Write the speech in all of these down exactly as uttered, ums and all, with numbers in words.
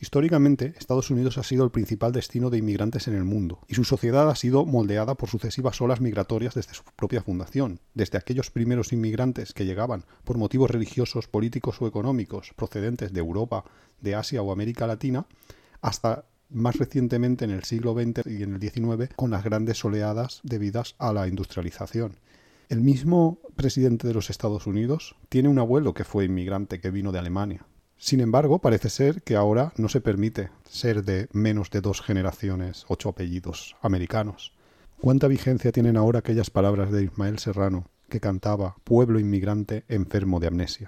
Históricamente, Estados Unidos ha sido el principal destino de inmigrantes en el mundo, y su sociedad ha sido moldeada por sucesivas olas migratorias desde su propia fundación, desde aquellos primeros inmigrantes que llegaban por motivos religiosos, políticos o económicos procedentes de Europa, de Asia o América Latina, hasta más recientemente en el siglo veinte y en el diecinueve con las grandes oleadas debidas a la industrialización. El mismo presidente de los Estados Unidos tiene un abuelo que fue inmigrante, que vino de Alemania. Sin embargo, parece ser que ahora no se permite ser de menos de dos generaciones, ocho apellidos americanos. ¿Cuánta vigencia tienen ahora aquellas palabras de Ismael Serrano que cantaba «Pueblo inmigrante enfermo de amnesia»?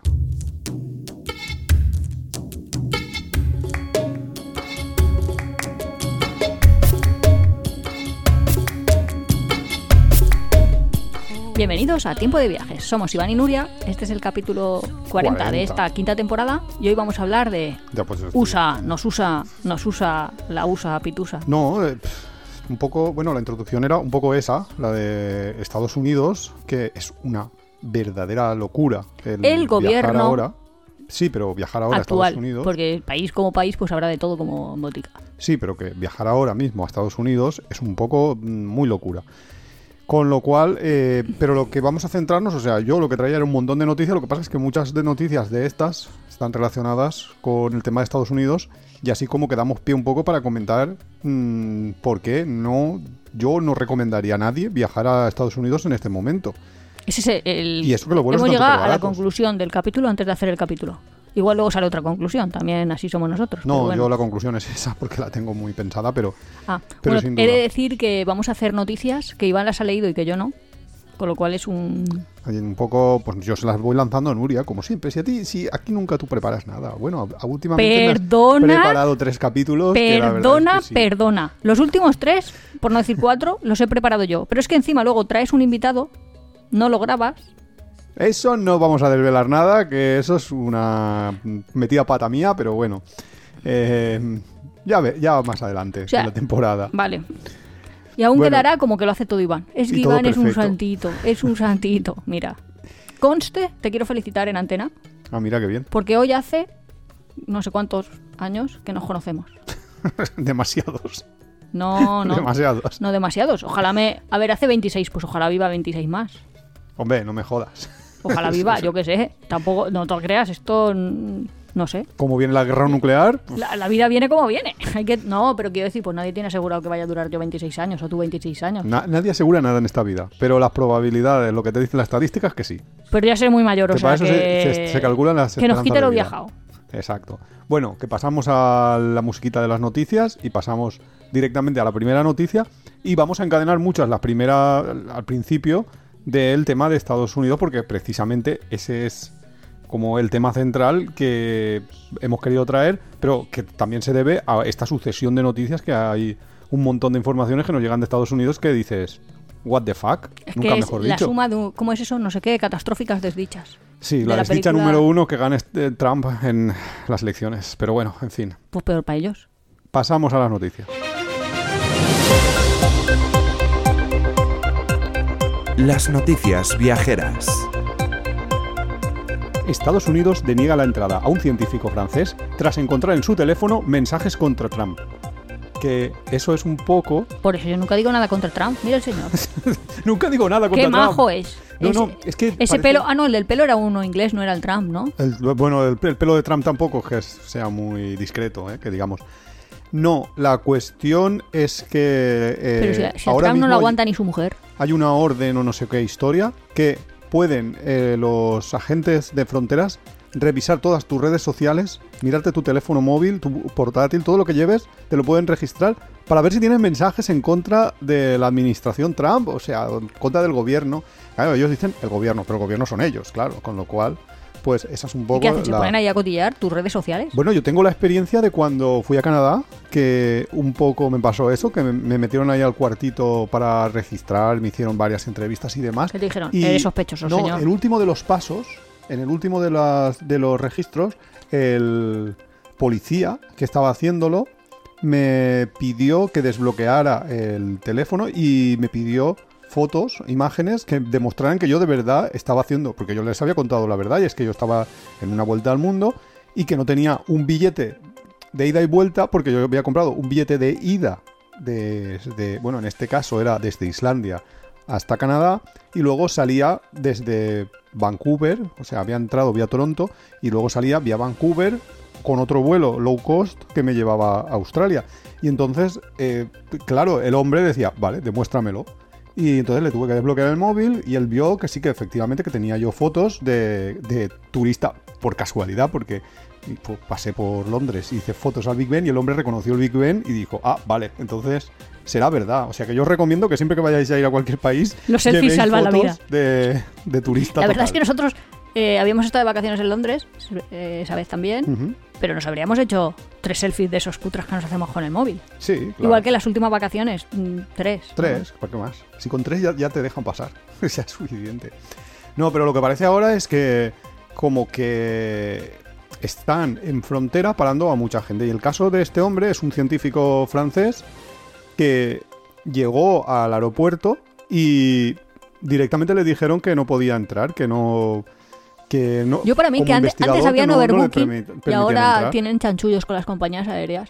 Bienvenidos a Tiempo de Viajes. Somos Iván y Nuria. Este es el capítulo cuarenta, cuarenta de esta quinta temporada y hoy vamos a hablar de ya, pues, USA, nos usa, nos usa, la USA pitusa. No, eh, un poco, bueno, la introducción era un poco esa, la de Estados Unidos, que es una verdadera locura. El, el gobierno ahora. Sí, pero viajar ahora actual, a Estados Unidos... porque el país como país pues habrá de todo como en botica. Sí, pero que viajar ahora mismo a Estados Unidos es un poco muy locura. Con lo cual, eh, pero lo que vamos a centrarnos, o sea, yo lo que traía era un montón de noticias, lo que pasa es que muchas de noticias de estas están relacionadas con el tema de Estados Unidos y así como que damos pie un poco para comentar mmm, por qué no, yo no recomendaría a nadie viajar a Estados Unidos en este momento. Ese es el... Y eso que los vuelos Hemos llegado a la baratos. conclusión del capítulo antes de hacer el capítulo. Igual luego sale otra conclusión, también así somos nosotros. No, bueno. yo la conclusión es esa porque la tengo muy pensada, pero, ah, pero bueno, sin duda. He de decir que vamos a hacer noticias que Iván las ha leído y que yo no, con lo cual es un... Un poco, pues yo se las voy lanzando a Nuria, como siempre. Si a ti, si aquí nunca tú preparas nada. Bueno, últimamente perdona, me has preparado tres capítulos. Perdona, que es que sí. perdona. Los últimos tres, por no decir cuatro, los he preparado yo. Pero es que encima luego traes un invitado, no lo grabas... Eso no vamos a desvelar nada, que eso es una metida pata mía, pero bueno, eh, ya, ve, ya más adelante o sea, en la temporada. Vale. Y aún bueno, quedará como que lo hace todo Iván. Es que Iván es un santito, es un santito. Mira, conste, te quiero felicitar en antena. Ah, mira qué bien. Porque hoy hace no sé cuántos años que nos conocemos. Demasiados. No, no. Demasiados. No demasiados. Ojalá me... A ver, hace veintiséis, pues ojalá viva veintiséis más. Hombre, no me jodas. Ojalá viva, yo qué sé. Tampoco, no te creas, esto no sé. ¿Cómo viene la guerra nuclear? La, la vida viene como viene. Hay que, no, pero quiero decir, pues nadie tiene asegurado que vaya a durar yo veintiséis años o tú veintiséis años. Na, nadie asegura nada en esta vida, pero las probabilidades, lo que te dicen las estadísticas, que sí. Pero ya ser muy mayor, que o sea, para eso que... Se, se, se calculan las que nos quite lo viajado. Exacto. Bueno, que pasamos a la musiquita de las noticias y pasamos directamente a la primera noticia y vamos a encadenar muchas, la primera al principio del tema de Estados Unidos, porque precisamente ese es como el tema central que hemos querido traer, pero que también se debe a esta sucesión de noticias, que hay un montón de informaciones que nos llegan de Estados Unidos que dices, what the fuck, es nunca que mejor es dicho. La suma de, un, ¿cómo es eso? No sé qué, catastróficas desdichas. Sí, de la, la desdicha película... número uno que gane Trump en las elecciones, pero bueno, en fin. Pues peor para ellos. Pasamos a las noticias. Las noticias viajeras. Estados Unidos deniega la entrada a un científico francés tras encontrar en su teléfono mensajes contra Trump. Que eso es un poco... Por eso yo nunca digo nada contra Trump. Mira el señor. Nunca digo nada contra Qué Trump. Qué majo es. No, ese, no, es que ese parece... pelo... Ah, no, el del pelo era uno inglés, no era el Trump, ¿no? El, bueno, el, el pelo de Trump tampoco es que sea muy discreto, ¿eh? Que digamos... No, la cuestión es que... Eh, Pero si, si a ahora Trump no lo aguanta hay, ni su mujer. Hay una orden o no sé qué historia que pueden eh, los agentes de fronteras revisar todas tus redes sociales, mirarte tu teléfono móvil, tu portátil, todo lo que lleves, te lo pueden registrar para ver si tienes mensajes en contra de la administración Trump, o sea, en contra del gobierno. Claro, ellos dicen el gobierno, pero el gobierno son ellos, claro, con lo cual... Pues esa es un poco... ¿Y qué hacen? ¿Se la... ponen ahí a cotillar tus redes sociales? Bueno, yo tengo la experiencia de cuando fui a Canadá, que un poco me pasó eso, que me, me metieron ahí al cuartito para registrar, me hicieron varias entrevistas y demás. ¿Qué te dijeron? Y, Eres sospechoso, no, señor. el último de los pasos, en el último de, las, de los registros, el policía que estaba haciéndolo me pidió que desbloqueara el teléfono y me pidió... fotos, imágenes que demostraran que yo de verdad estaba haciendo, porque yo les había contado la verdad y es que yo estaba en una vuelta al mundo y que no tenía un billete de ida y vuelta, porque yo había comprado un billete de ida, desde, bueno, en este caso era desde Islandia hasta Canadá, y luego salía desde Vancouver, o sea, había entrado vía Toronto, y luego salía vía Vancouver con otro vuelo low cost que me llevaba a Australia. Y entonces, eh, claro, el hombre decía, vale, demuéstramelo. Y entonces le tuve que desbloquear el móvil y él vio que sí, que efectivamente que tenía yo fotos de, de turista, por casualidad, porque pues, pasé por Londres, hice fotos al Big Ben y el hombre reconoció el Big Ben y dijo, ah, vale, entonces será verdad. O sea que yo os recomiendo que siempre que vayáis a ir a cualquier país, los selfies salvan la vida de, de turista. La total. verdad es que nosotros eh, habíamos estado de vacaciones en Londres, eh, esa vez también, uh-huh. pero nos habríamos hecho tres selfies de esos cutres que nos hacemos con el móvil. Sí, claro. Igual que las últimas vacaciones, mm, tres. Tres, ¿no? ¿Para qué más? Si con tres ya, ya te dejan pasar, o sea, es suficiente. No, pero lo que parece ahora es que como que están en frontera parando a mucha gente. Y el caso de este hombre es un científico francés que llegó al aeropuerto y directamente le dijeron que no podía entrar, que no... Que no, yo para mí que antes, antes habían no, overbooking no y ahora entrar. Tienen chanchullos con las compañías aéreas.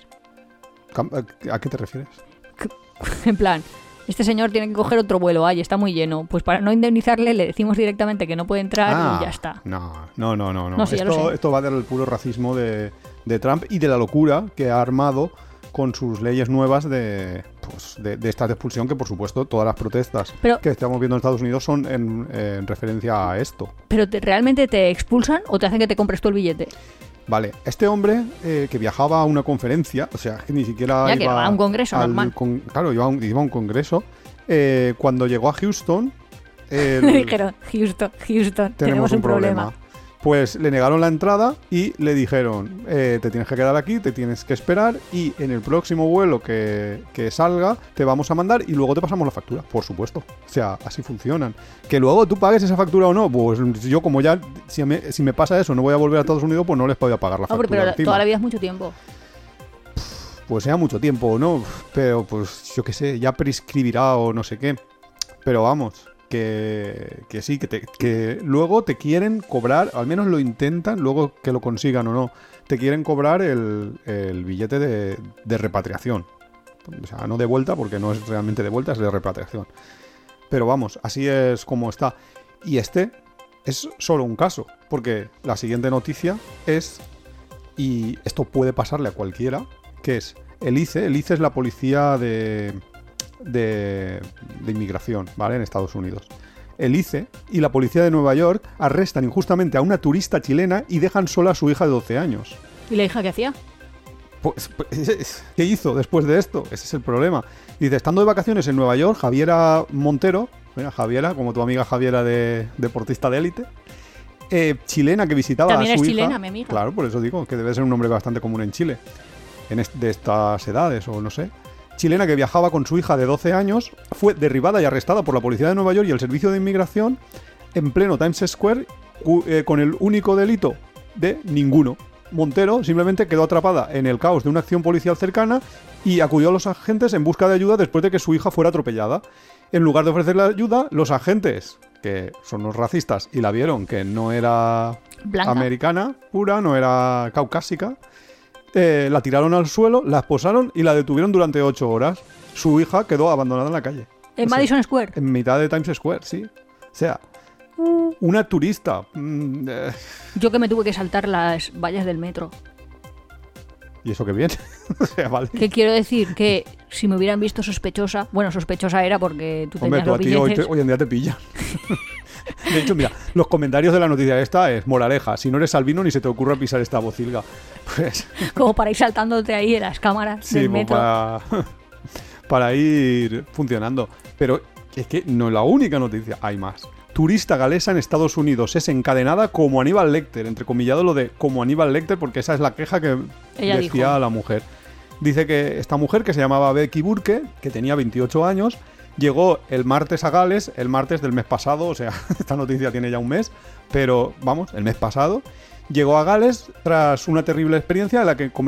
¿A qué te refieres? En plan, este señor tiene que coger otro vuelo, ay, está muy lleno. Pues para no indemnizarle le decimos directamente que no puede entrar ah, y ya está. No, no, no, no. no. no sí, esto, esto va del puro racismo de, de Trump y de la locura que ha armado con sus leyes nuevas de, pues, de, de esta expulsión, que por supuesto todas las protestas pero, que estamos viendo en Estados Unidos son en, en referencia a esto. ¿Pero te, realmente te expulsan o te hacen que te compres tú el billete? Vale, este hombre eh, que viajaba a una conferencia, o sea, que ni siquiera ya iba que va a un congreso al, normal. Con, claro, iba a, un, iba a un congreso. Eh, cuando llegó a Houston... El, Le dijeron, Houston, Houston, tenemos, tenemos un, un problema. problema. Pues le negaron la entrada y le dijeron, eh, te tienes que quedar aquí, te tienes que esperar y en el próximo vuelo que, que salga te vamos a mandar y luego te pasamos la factura, por supuesto. O sea, así funcionan. Que luego tú pagues esa factura o no, pues yo como ya, si me, si me pasa eso, no voy a volver a Estados Unidos, pues no les voy a pagar la factura. No, pero encima. Toda la vida es mucho tiempo. Pues sea mucho tiempo, ¿no? Pero pues yo qué sé, ya prescribirá o no sé qué. Pero vamos... Que, que sí, que, te, que luego te quieren cobrar, al menos lo intentan, luego que lo consigan o no, te quieren cobrar el, el billete de, de repatriación. O sea, no de vuelta, porque no es realmente de vuelta, es de repatriación. Pero vamos, así es como está. Y este es solo un caso, porque la siguiente noticia es, y esto puede pasarle a cualquiera, que es el I C E. El I C E es la policía de... De, de inmigración, ¿vale? En Estados Unidos. El I C E y la policía de Nueva York arrestan injustamente a una turista chilena y dejan sola a su hija de doce años. ¿Y la hija qué hacía? Pues, pues, ¿qué hizo después de esto? Ese es el problema. Dice, estando de vacaciones en Nueva York, Javiera Montero, mira, Javiera, como tu amiga Javiera de deportista de élite, eh, chilena que visitaba También a su es hija. Chilena, mi amiga. Claro, por eso digo que debe ser un nombre bastante común en Chile, en est- de estas edades o no sé. Chilena que viajaba con su hija de doce años, fue derribada y arrestada por la policía de Nueva York y el servicio de inmigración en pleno Times Square eh, con el único delito de ninguno. Montero simplemente quedó atrapada en el caos de una acción policial cercana y acudió a los agentes en busca de ayuda después de que su hija fuera atropellada. En lugar de ofrecerle ayuda, los agentes, que son los racistas y la vieron que no era Blanca. Americana pura, no era caucásica, Eh, la tiraron al suelo, la esposaron y la detuvieron durante ocho horas. Su hija quedó abandonada en la calle. ¿En o sea, Madison Square? En mitad de Times Square, sí. O sea, una turista. Mm, eh. Yo que me tuve que saltar las vallas del metro. ¿Y eso qué viene? O sea, vale. ¿Qué quiero decir? Que si me hubieran visto sospechosa... Bueno, sospechosa era porque tú Hombre, tenías tú los a ti billetes. hoy, te, hoy en día te pillan. De hecho, mira, los comentarios de la noticia esta es moraleja. Si no eres albino ni se te ocurra pisar esta bocilga. Pues... Como para ir saltándote ahí en las cámaras sí, del metro. Para... para ir funcionando. Pero es que no es la única noticia, hay más. Turista galesa en Estados Unidos es encadenada como Aníbal Lecter, entrecomillado lo de como Aníbal Lecter, porque esa es la queja que Ella decía dijo. la mujer. Dice que esta mujer, que se llamaba Becky Burke, que tenía veintiocho años, llegó el martes a Gales, el martes del mes pasado, o sea, esta noticia tiene ya un mes, pero vamos, el mes pasado, llegó a Gales tras una terrible experiencia en la que,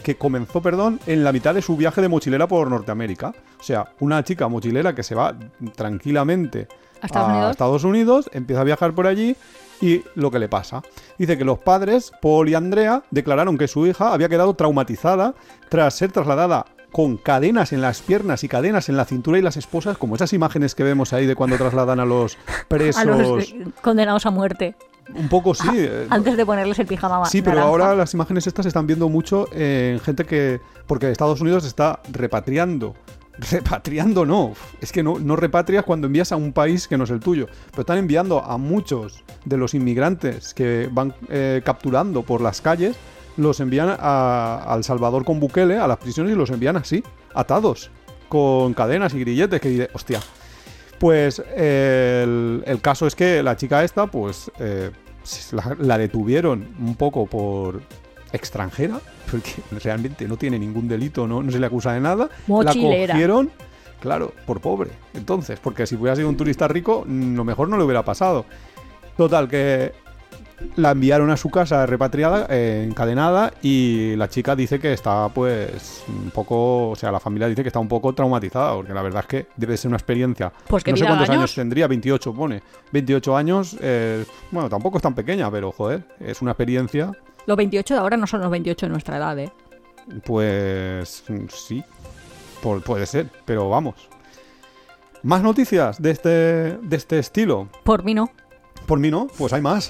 que comenzó, perdón, en la mitad de su viaje de mochilera por Norteamérica. O sea, una chica mochilera que se va tranquilamente ¿A Estados a Unidos? Estados Unidos, empieza a viajar por allí y lo que le pasa. Dice que los padres, Paul y Andrea, declararon que su hija había quedado traumatizada tras ser trasladada con cadenas en las piernas y cadenas en la cintura y las esposas, como esas imágenes que vemos ahí de cuando trasladan a los presos. A los eh, condenados a muerte. Un poco sí. eh, Antes de ponerles el pijama Sí, pero naranja. ahora las imágenes estas se están viendo mucho en gente que... Porque Estados Unidos está repatriando. Repatriando no. Es que no, no repatrias cuando envías a un país que no es el tuyo. Pero están enviando a muchos de los inmigrantes que van eh, capturando por las calles, los envían a, a El Salvador con Bukele, a las prisiones, y los envían así, atados, con cadenas y grilletes, que diré, hostia. Pues eh, el, el caso es que la chica esta, pues eh, la, la detuvieron un poco por extranjera, porque realmente no tiene ningún delito, no, no se le acusa de nada. Mochilera. La cogieron, claro, por pobre. Entonces, porque si hubiera sido un turista rico, lo mejor no le hubiera pasado. Total, que la enviaron a su casa repatriada, eh, encadenada, y la chica dice que está pues un poco, o sea, la familia dice que está un poco traumatizada, porque la verdad es que debe ser una experiencia. Pues que no sé pida cuántos años. años tendría, veintiocho pone. veintiocho años, eh, bueno, tampoco es tan pequeña, pero joder, es una experiencia, Los veintiocho de ahora no son los veintiocho de nuestra edad, ¿eh? pues sí, pu- puede ser, pero vamos. ¿Más noticias de este, de este estilo? Por mí no. Por mí no, pues hay más.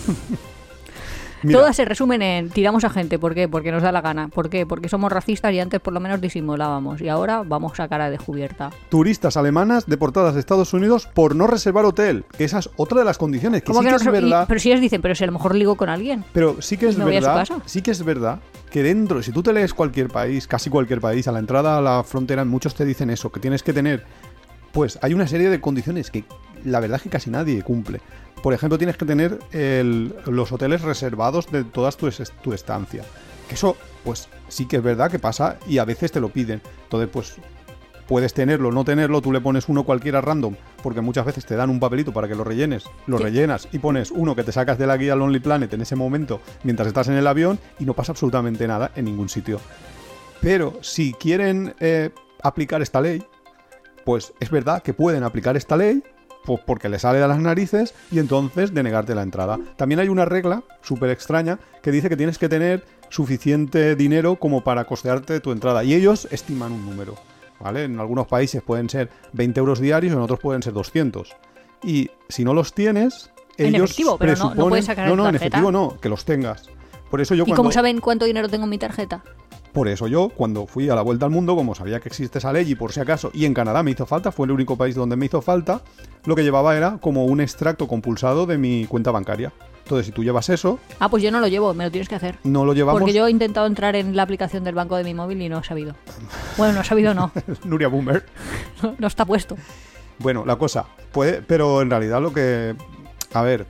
Mira, Todas se resumen en tiramos a gente. ¿Por qué? Porque nos da la gana. ¿Por qué? Porque somos racistas y antes por lo menos disimulábamos. Y ahora vamos a cara descubierta. turistas alemanas deportadas de Estados Unidos por no reservar hotel. Que esa es otra de las condiciones. Que ¿Cómo sí que que no es se- y- verdad. pero si ellos dicen, pero si a lo mejor ligo con alguien. Pero sí que es ¿Me voy a su verdad. casa? Sí que es verdad que dentro, si tú te lees cualquier país, casi cualquier país, a la entrada a la frontera, muchos te dicen eso, que tienes que tener. Pues hay una serie de condiciones que la verdad es que casi nadie cumple. Por ejemplo, tienes que tener el- los hoteles reservados de toda tu, es- tu estancia. Que eso, pues sí que es verdad que pasa y a veces te lo piden. Entonces, pues puedes tenerlo, no tenerlo, tú le pones uno cualquiera random, porque muchas veces te dan un papelito para que lo rellenes, lo Sí. rellenas y pones uno que te sacas de la guía Lonely Planet en ese momento mientras estás en el avión y no pasa absolutamente nada en ningún sitio. Pero si quieren eh, aplicar esta ley, pues es verdad que pueden aplicar esta ley, pues porque le sale de las narices, y entonces denegarte la entrada. También hay una regla súper extraña que dice que tienes que tener suficiente dinero como para costearte tu entrada, y ellos estiman un número, ¿vale? En algunos países pueden ser veinte euros diarios, en otros pueden ser doscientos. Y si no los tienes, En ellos efectivo, pero no- no presuponen... puedes sacar no, en no, en tarjeta. efectivo no, que los tengas. Por eso yo ¿Y cuando... cómo saben cuánto dinero tengo en mi tarjeta? Por eso yo, cuando fui a la vuelta al mundo, como sabía que existe esa ley y por si acaso, y en Canadá me hizo falta, fue el único país donde me hizo falta, lo que llevaba era como un extracto compulsado de mi cuenta bancaria. Entonces, si tú llevas eso, Ah, pues yo no lo llevo, me lo tienes que hacer. no lo llevamos... Porque yo he intentado entrar en la aplicación del banco de mi móvil y no he sabido. Bueno, no he sabido, no. Nuria Boomer. No, no está puesto. Bueno, la cosa, puede, pero en realidad lo que... A ver,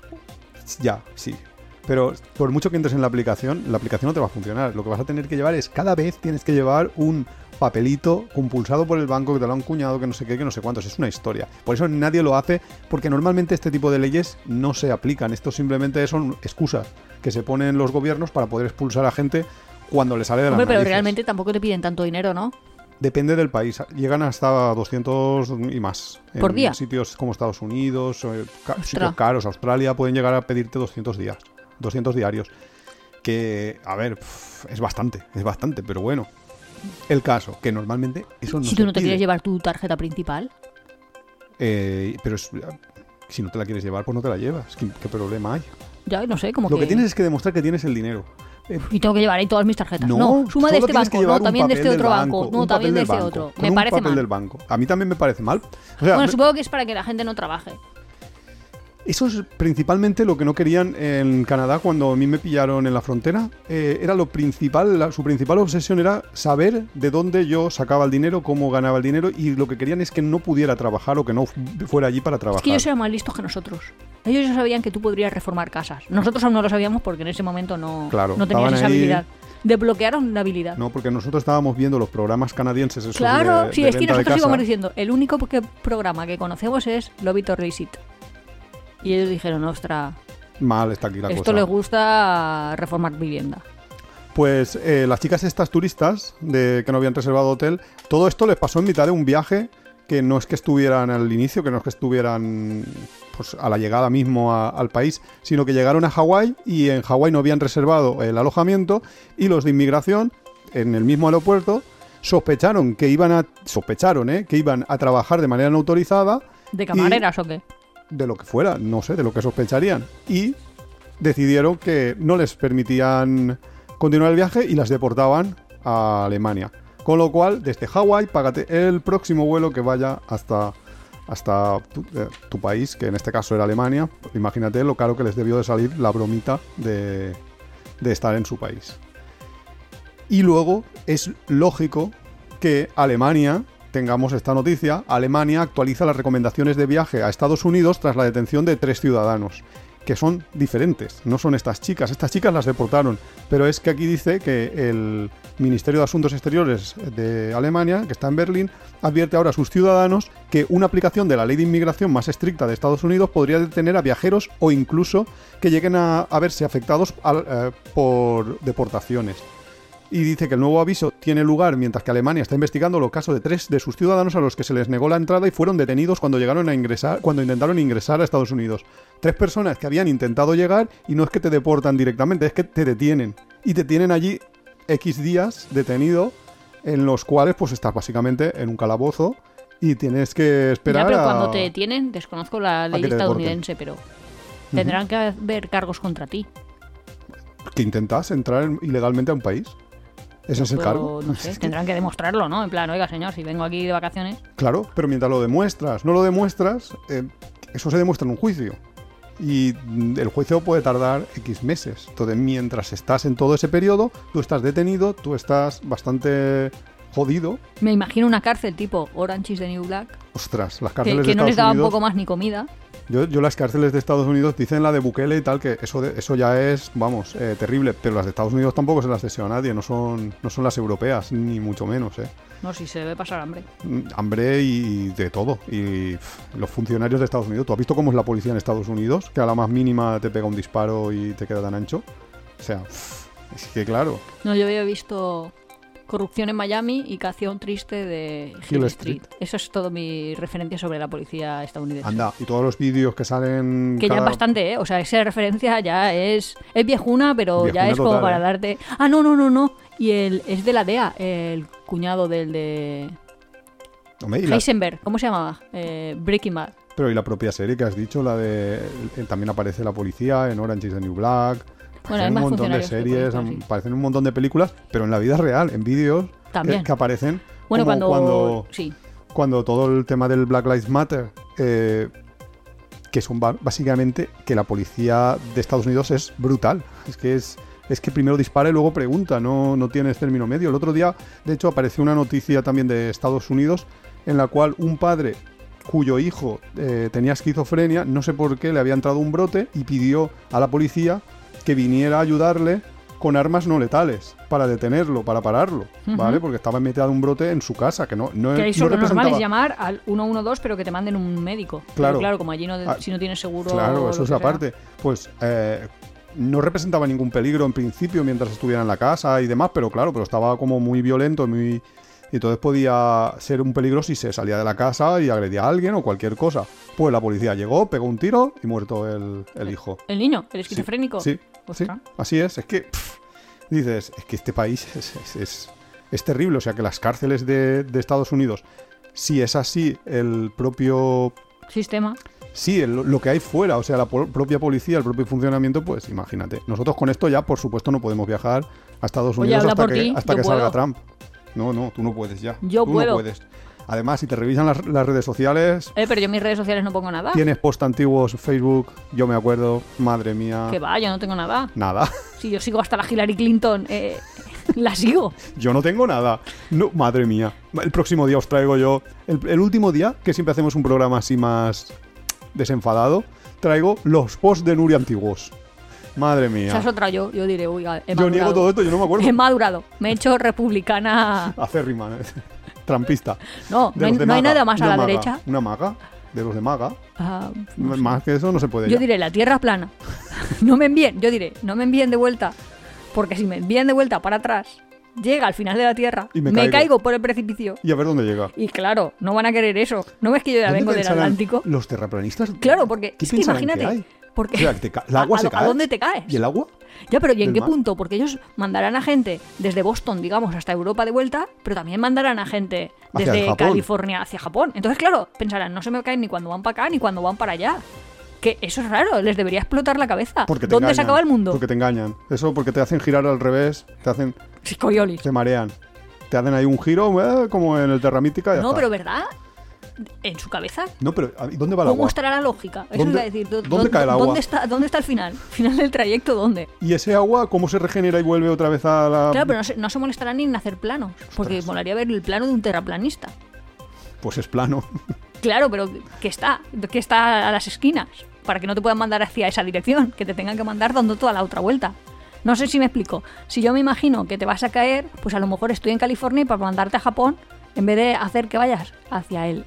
ya, sí. Pero por mucho que entres en la aplicación, la aplicación no te va a funcionar. Lo que vas a tener que llevar es, cada vez tienes que llevar un papelito compulsado por el banco que te lo han cuñado, que no sé qué, que no sé cuántos. Es una historia. Por eso nadie lo hace, porque normalmente este tipo de leyes no se aplican. Esto simplemente son excusas que se ponen los gobiernos para poder expulsar a gente cuando le sale de las Hombre, pero narices. realmente tampoco te piden tanto dinero, ¿no? Depende del país. Llegan hasta doscientos y más. ¿Por en día? Sitios como Estados Unidos, eh, ca- Ostras. sitios caros, Australia, pueden llegar a pedirte doscientos días. doscientos diarios. Que, a ver, pf, es bastante, es bastante, pero bueno. El caso, que normalmente eso no Si se tú no te pide. quieres llevar tu tarjeta principal. Eh, pero es- si no te la quieres llevar, pues no te la llevas. ¿Qué, qué problema hay? Ya, no sé, como Lo que... que tienes es que demostrar que tienes el dinero. Eh, Y tengo que llevar ahí todas mis tarjetas. No, No, suma de solo este tienes que banco, llevar no, un también de papel este otro del banco, un no, papel también de del este banco, otro. con Me un parece papel mal. del banco. A mí también me parece mal. O sea, Bueno, me- supongo que es para que la gente no trabaje. Eso es principalmente lo que no querían en Canadá cuando a mí me pillaron en la frontera. Eh, era lo principal, la- su principal obsesión era saber de dónde yo sacaba el dinero, cómo ganaba el dinero, y lo que querían es que no pudiera trabajar o que no fu- fuera allí para trabajar. Es que ellos eran más listos que nosotros. Ellos ya sabían que tú podrías reformar casas. Nosotros aún no lo sabíamos porque en ese momento no, Claro, no tenías estaban esa ahí- habilidad. Desbloquearon una habilidad. No, porque nosotros estábamos viendo los programas canadienses esos Claro, de, sí, de es que venta de nosotros casa. íbamos diciendo, el único que- programa que conocemos es Lobby to Raceit. Y ellos dijeron, ostra, Mal está aquí la esto cosa. les gusta reformar vivienda. Pues eh, las chicas estas turistas de que no habían reservado hotel, todo esto les pasó en mitad de un viaje que no es que estuvieran al inicio, que no es que estuvieran pues, a la llegada mismo a, al país, sino que llegaron a Hawái y en Hawái no habían reservado el alojamiento y los de inmigración en el mismo aeropuerto sospecharon que iban a sospecharon, ¿eh? que iban a trabajar de manera no autorizada. ¿De camareras o qué? De lo que fuera, no sé, de lo que sospecharían. Y decidieron que no les permitían continuar el viaje y las deportaban a Alemania. Con lo cual, desde Hawái, págate el próximo vuelo que vaya hasta, hasta tu, eh, tu país, que en este caso era Alemania. Imagínate lo caro que les debió de salir la bromita de, de estar en su país. Y luego es lógico que Alemania, tengamos esta noticia, Alemania actualiza las recomendaciones de viaje a Estados Unidos tras la detención de tres ciudadanos, que son diferentes, no son estas chicas. Estas chicas las deportaron, pero es que aquí dice que el Ministerio de Asuntos Exteriores de Alemania, que está en Berlín, advierte ahora a sus ciudadanos que una aplicación de la ley de inmigración más estricta de Estados Unidos podría detener a viajeros o incluso que lleguen a, a verse afectados al, eh, por deportaciones. Y dice que el nuevo aviso tiene lugar mientras que Alemania está investigando los casos de tres de sus ciudadanos a los que se les negó la entrada y fueron detenidos cuando llegaron a ingresar, cuando intentaron ingresar a Estados Unidos. Tres personas que habían intentado llegar y no es que te deportan directamente, es que te detienen. Y te tienen allí X días detenido, en los cuales pues estás básicamente en un calabozo y tienes que esperar. Ya, pero a... cuando te detienen, desconozco la ley estadounidense, pero tendrán uh-huh. que haber cargos contra ti. Que intentas entrar ilegalmente a un país. ¿Ese no es el puedo, cargo? No sé, tendrán que demostrarlo, ¿no? En plan, oiga, señor, si vengo aquí de vacaciones... Claro, pero mientras lo demuestras, no lo demuestras, eh, eso se demuestra en un juicio. Y el juicio puede tardar X meses. Entonces, mientras estás en todo ese periodo, tú estás detenido, tú estás bastante jodido. Me imagino una cárcel tipo Orange is the New Black. Ostras, las cárceles que, de que no Estados les daban Unidos, poco más ni comida. Yo, yo las cárceles de Estados Unidos, dicen la de Bukele y tal, que eso de, eso ya es, vamos, eh, terrible. Pero las de Estados Unidos tampoco se las deseo a nadie. No son, no son las europeas, ni mucho menos, ¿eh? No, si se debe pasar hambre. Hambre y de todo. Y pff, los funcionarios de Estados Unidos. ¿Tú has visto cómo es la policía en Estados Unidos? Que a la más mínima te pega un disparo y te queda tan ancho. O sea, pff, es que claro. No, yo había visto Corrupción en Miami y Canción Triste de Hill, Hill Street. Street. Eso es todo mi referencia sobre la policía estadounidense. Anda, y todos los vídeos que salen... Que cada... ya es bastante, ¿eh? O sea, esa referencia ya es... Es viejuna, pero viejuna ya es total, como para ¿eh? darte... Ah, no, no, no, no. Y el es de la D E A, el cuñado del de... Hombre, Heisenberg, la... ¿cómo se llamaba? Eh, Breaking Bad. Pero y la propia serie que has dicho, la de... También aparece la policía en Orange is the New Black... Bueno, hay un más montón de series, sí. Aparecen un montón de películas, pero en la vida real, en vídeos que, que aparecen. Bueno, como cuando, cuando, sí. cuando todo el tema del Black Lives Matter, eh, que son básicamente que la policía de Estados Unidos es brutal. Es que es, es que primero dispara y luego pregunta, no, no tienes término medio. El otro día, de hecho, apareció una noticia también de Estados Unidos en la cual un padre cuyo hijo eh, tenía esquizofrenia, no sé por qué, le había entrado un brote y pidió a la policía que viniera a ayudarle con armas no letales para detenerlo, para pararlo, uh-huh. ¿vale? Porque estaba metido un brote en su casa, que no no Que eso no lo representaba... normal es llamar al uno uno dos, pero que te manden un médico. Claro, pero claro, como allí no, ah, si no tienes seguro... Claro, eso es aparte. Pues eh, no representaba ningún peligro en principio mientras estuviera en la casa y demás, pero claro, pero estaba como muy violento, muy... Y entonces podía ser un peligro si se salía de la casa y agredía a alguien o cualquier cosa. Pues la policía llegó, pegó un tiro y muerto el, el hijo. ¿El niño? ¿El esquizofrénico? Sí, sí, sí, así es. Es que, pff, dices, es que este país es, es, es, es terrible. O sea, que las cárceles de, de Estados Unidos, si es así, el propio... sistema. Sí, el, lo que hay fuera, o sea, la po- propia policía, el propio funcionamiento, pues imagínate. Nosotros con esto ya, por supuesto, no podemos viajar a Estados Unidos. Oye, hasta que, ti, hasta que salga Trump. No, no, tú no puedes ya. Yo tú puedo. No puedes. Además, si te revisan las, las redes sociales... Eh, pero yo en mis redes sociales no pongo nada. Tienes post antiguos, Facebook, yo me acuerdo, madre mía... Que va, yo no tengo nada. Nada. Si yo sigo hasta la Hillary Clinton, eh, la sigo. Yo no tengo nada. No, madre mía. El próximo día os traigo yo... El, el último día, que siempre hacemos un programa así más desenfadado, traigo los posts de Nuria antiguos. Madre mía. Esa es otra yo, yo diré, uy, he madurado. Yo niego todo esto, yo no me acuerdo. He madurado, me he hecho republicana... Acérrima, trampista. No, no hay, no hay nada más a la maga. derecha. Una maga, de los de maga. Uh, no más sé. Que eso no se puede. Yo ya. diré, la tierra plana. No me envíen, yo diré, no me envíen de vuelta Porque si me envían de vuelta para atrás, llega al final de la Tierra, y me, me caigo. caigo por el precipicio. Y a ver dónde llega. Y claro, no van a querer eso. ¿No ves que yo ya vengo del Atlántico? Los terraplanistas. Claro, porque ¿qué es que imagínate. Que hay? Porque o sea, te ca- el agua a, se a, cae. ¿A dónde te caes? ¿Y el agua? Ya, pero ¿y en qué mar? punto? Porque ellos mandarán a gente desde Boston, digamos, hasta Europa de vuelta, pero también mandarán a gente desde California hacia Japón. Entonces, claro, pensarán, no se me caen ni cuando van para acá ni cuando van para allá. Que eso es raro, les debería explotar la cabeza. Porque te ¿Dónde engañan, se acaba el mundo? Porque te engañan. Eso porque te hacen girar al revés, te hacen... Sí, Coriolis. Te marean. Te hacen ahí un giro, eh, como en el Terra Mítica. No, está. pero ¿verdad? ¿En su cabeza? No, pero ¿dónde va el agua? ¿Cómo estará la lógica? Eso iba a decir. ¿Dónde, ¿Dónde cae el agua? ¿Dónde está, ¿Dónde está el final? ¿Final del trayecto dónde? ¿Y ese agua cómo se regenera y vuelve otra vez a la...? Claro, pero no se, no se molestará ni en hacer planos. Porque Ostras. Molaría ver el plano de un terraplanista. Pues es plano. Claro, pero que está, que está a las esquinas. Para que no te puedan mandar hacia esa dirección. Que te tengan que mandar dando toda la otra vuelta. No sé si me explico. Si yo me imagino que te vas a caer, pues a lo mejor estoy en California y para mandarte a Japón, en vez de hacer que vayas hacia el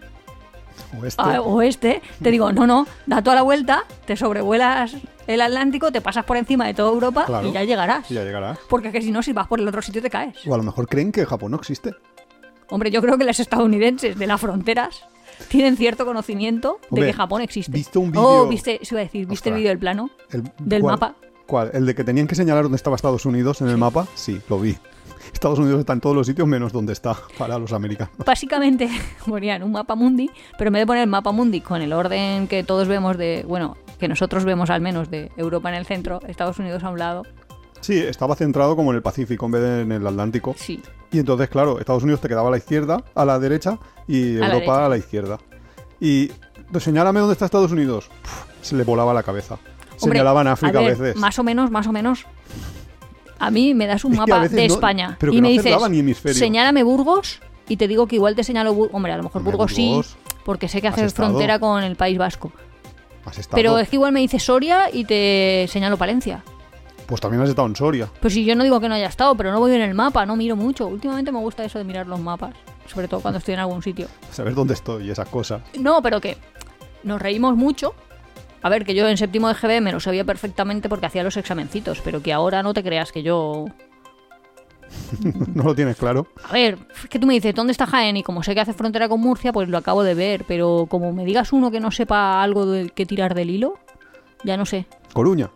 oeste, a, oeste te digo, no, no, da toda la vuelta, te sobrevuelas el Atlántico, te pasas por encima de toda Europa claro, y ya llegarás. Y ya llegarás. Porque que si no, si vas por el otro sitio te caes. O a lo mejor creen que Japón no existe. Hombre, yo creo que los estadounidenses de las fronteras tienen cierto conocimiento Hombre, de que Japón existe. ¿Viste un vídeo? Oh, viste, se iba a decir, ¿viste Ostras, el vídeo del plano? El, del ¿cuál? mapa. ¿Cuál? ¿El de que tenían que señalar dónde estaba Estados Unidos en el sí. mapa? Sí, lo vi. Estados Unidos está en todos los sitios menos donde está para los americanos. Básicamente ponían un mapa mundi, pero en vez de poner el mapa mundi con el orden que todos vemos de, bueno, que nosotros vemos al menos de Europa en el centro, Estados Unidos a un lado. Sí, estaba centrado como en el Pacífico en vez de en el Atlántico. Sí. Y entonces, claro, Estados Unidos te quedaba a la izquierda, a la derecha, y a Europa la a la izquierda. Y señálame dónde está Estados Unidos. Puf, se le volaba la cabeza. Hombre, señalaban África a, ver, a veces. Más o menos, más o menos. A mí me das un es mapa de no, España pero y que me no dices, ni hemisferio. señálame Burgos y te digo que igual te señalo Burgos. Hombre, a lo mejor Burgos, Burgos sí, porque sé que hace frontera con el País Vasco. ¿Has estado? Pero es que igual me dices Soria y te señalo Palencia. Pues también has estado en Soria. Pues sí, yo no digo que no haya estado, pero no voy en el mapa, no miro mucho. Últimamente me gusta eso de mirar los mapas, sobre todo cuando estoy en algún sitio. Saber dónde estoy y esas cosas. No, pero que nos reímos mucho. A ver, que yo en séptimo de G B me lo sabía perfectamente porque hacía los examencitos, pero que ahora no te creas que yo... ¿No lo tienes claro? A ver, es que tú me dices, ¿dónde está Jaén? Y como sé que hace frontera con Murcia, pues lo acabo de ver. Pero como me digas uno que no sepa algo de que tirar del hilo, ya no sé. Coruña.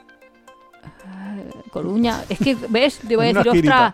Uh, Coruña. Es que, ¿ves? Te voy a decir, ostras,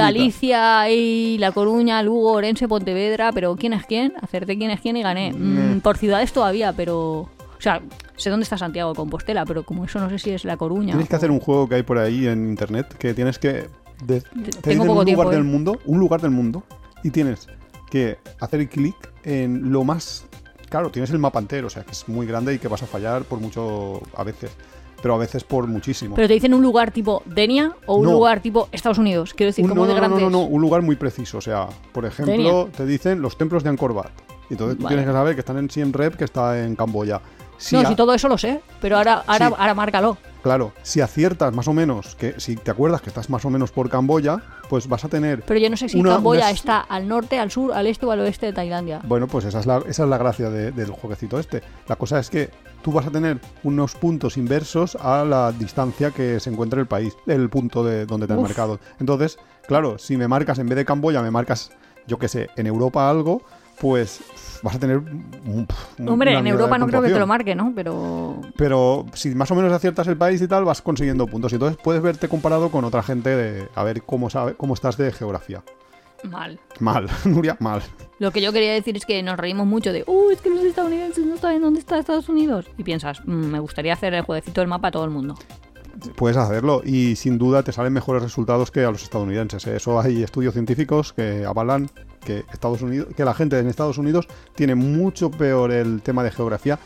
Galicia y La Coruña, Lugo, Orense, Pontevedra, pero ¿quién es quién? Acerté quién es quién y gané. Mm, por ciudades todavía, pero... O sea, sé dónde está Santiago de Compostela, pero como eso no sé si es La Coruña. Tienes que o... hacer un juego que hay por ahí en internet que tienes que... De, te Tengo poco un tiempo, lugar ¿eh? del mundo, un lugar del mundo, y tienes que hacer clic en lo más... Claro, tienes el mapa entero, o sea, que es muy grande y que vas a fallar por mucho a veces, pero a veces por muchísimo. Pero te dicen un lugar tipo Denia o un no. lugar tipo Estados Unidos, quiero decir, un, como no, de no, grandes... No, no, no, un lugar muy preciso, o sea, por ejemplo, Denia. Te dicen los templos de Angkor Wat, y entonces tú vale. tienes que saber que están en Siem Reap, que está en Camboya. Si no, a... si todo eso lo sé, pero ahora, ahora, sí. ahora márcalo. Claro, si aciertas más o menos, que si te acuerdas que estás más o menos por Camboya, pues vas a tener... Pero yo no sé si una, Camboya una... está al norte, al sur, al este o al oeste de Tailandia. Bueno, pues esa es la, esa es la gracia de, del jueguecito este. La cosa es que tú vas a tener unos puntos inversos a la distancia que se encuentra el país, el punto de donde te has marcado. Entonces, claro, si me marcas en vez de Camboya, me marcas, yo qué sé, en Europa algo, pues... vas a tener un, un, hombre, en Europa no creo que te lo marque, ¿no? Pero pero si más o menos aciertas el país y tal, vas consiguiendo puntos. Y entonces puedes verte comparado con otra gente de a ver cómo sabe, cómo estás de geografía. Mal. Mal, Nuria, mal. Lo que yo quería decir es que nos reímos mucho de uh, es que los estadounidenses no saben dónde está Estados Unidos. Y piensas, mmm, me gustaría hacer el jueguecito del mapa a todo el mundo. Puedes hacerlo y sin duda te salen mejores resultados que a los estadounidenses. Eso hay estudios científicos que avalan que Estados Unidos, que la gente en Estados Unidos tiene mucho peor el tema de geografía.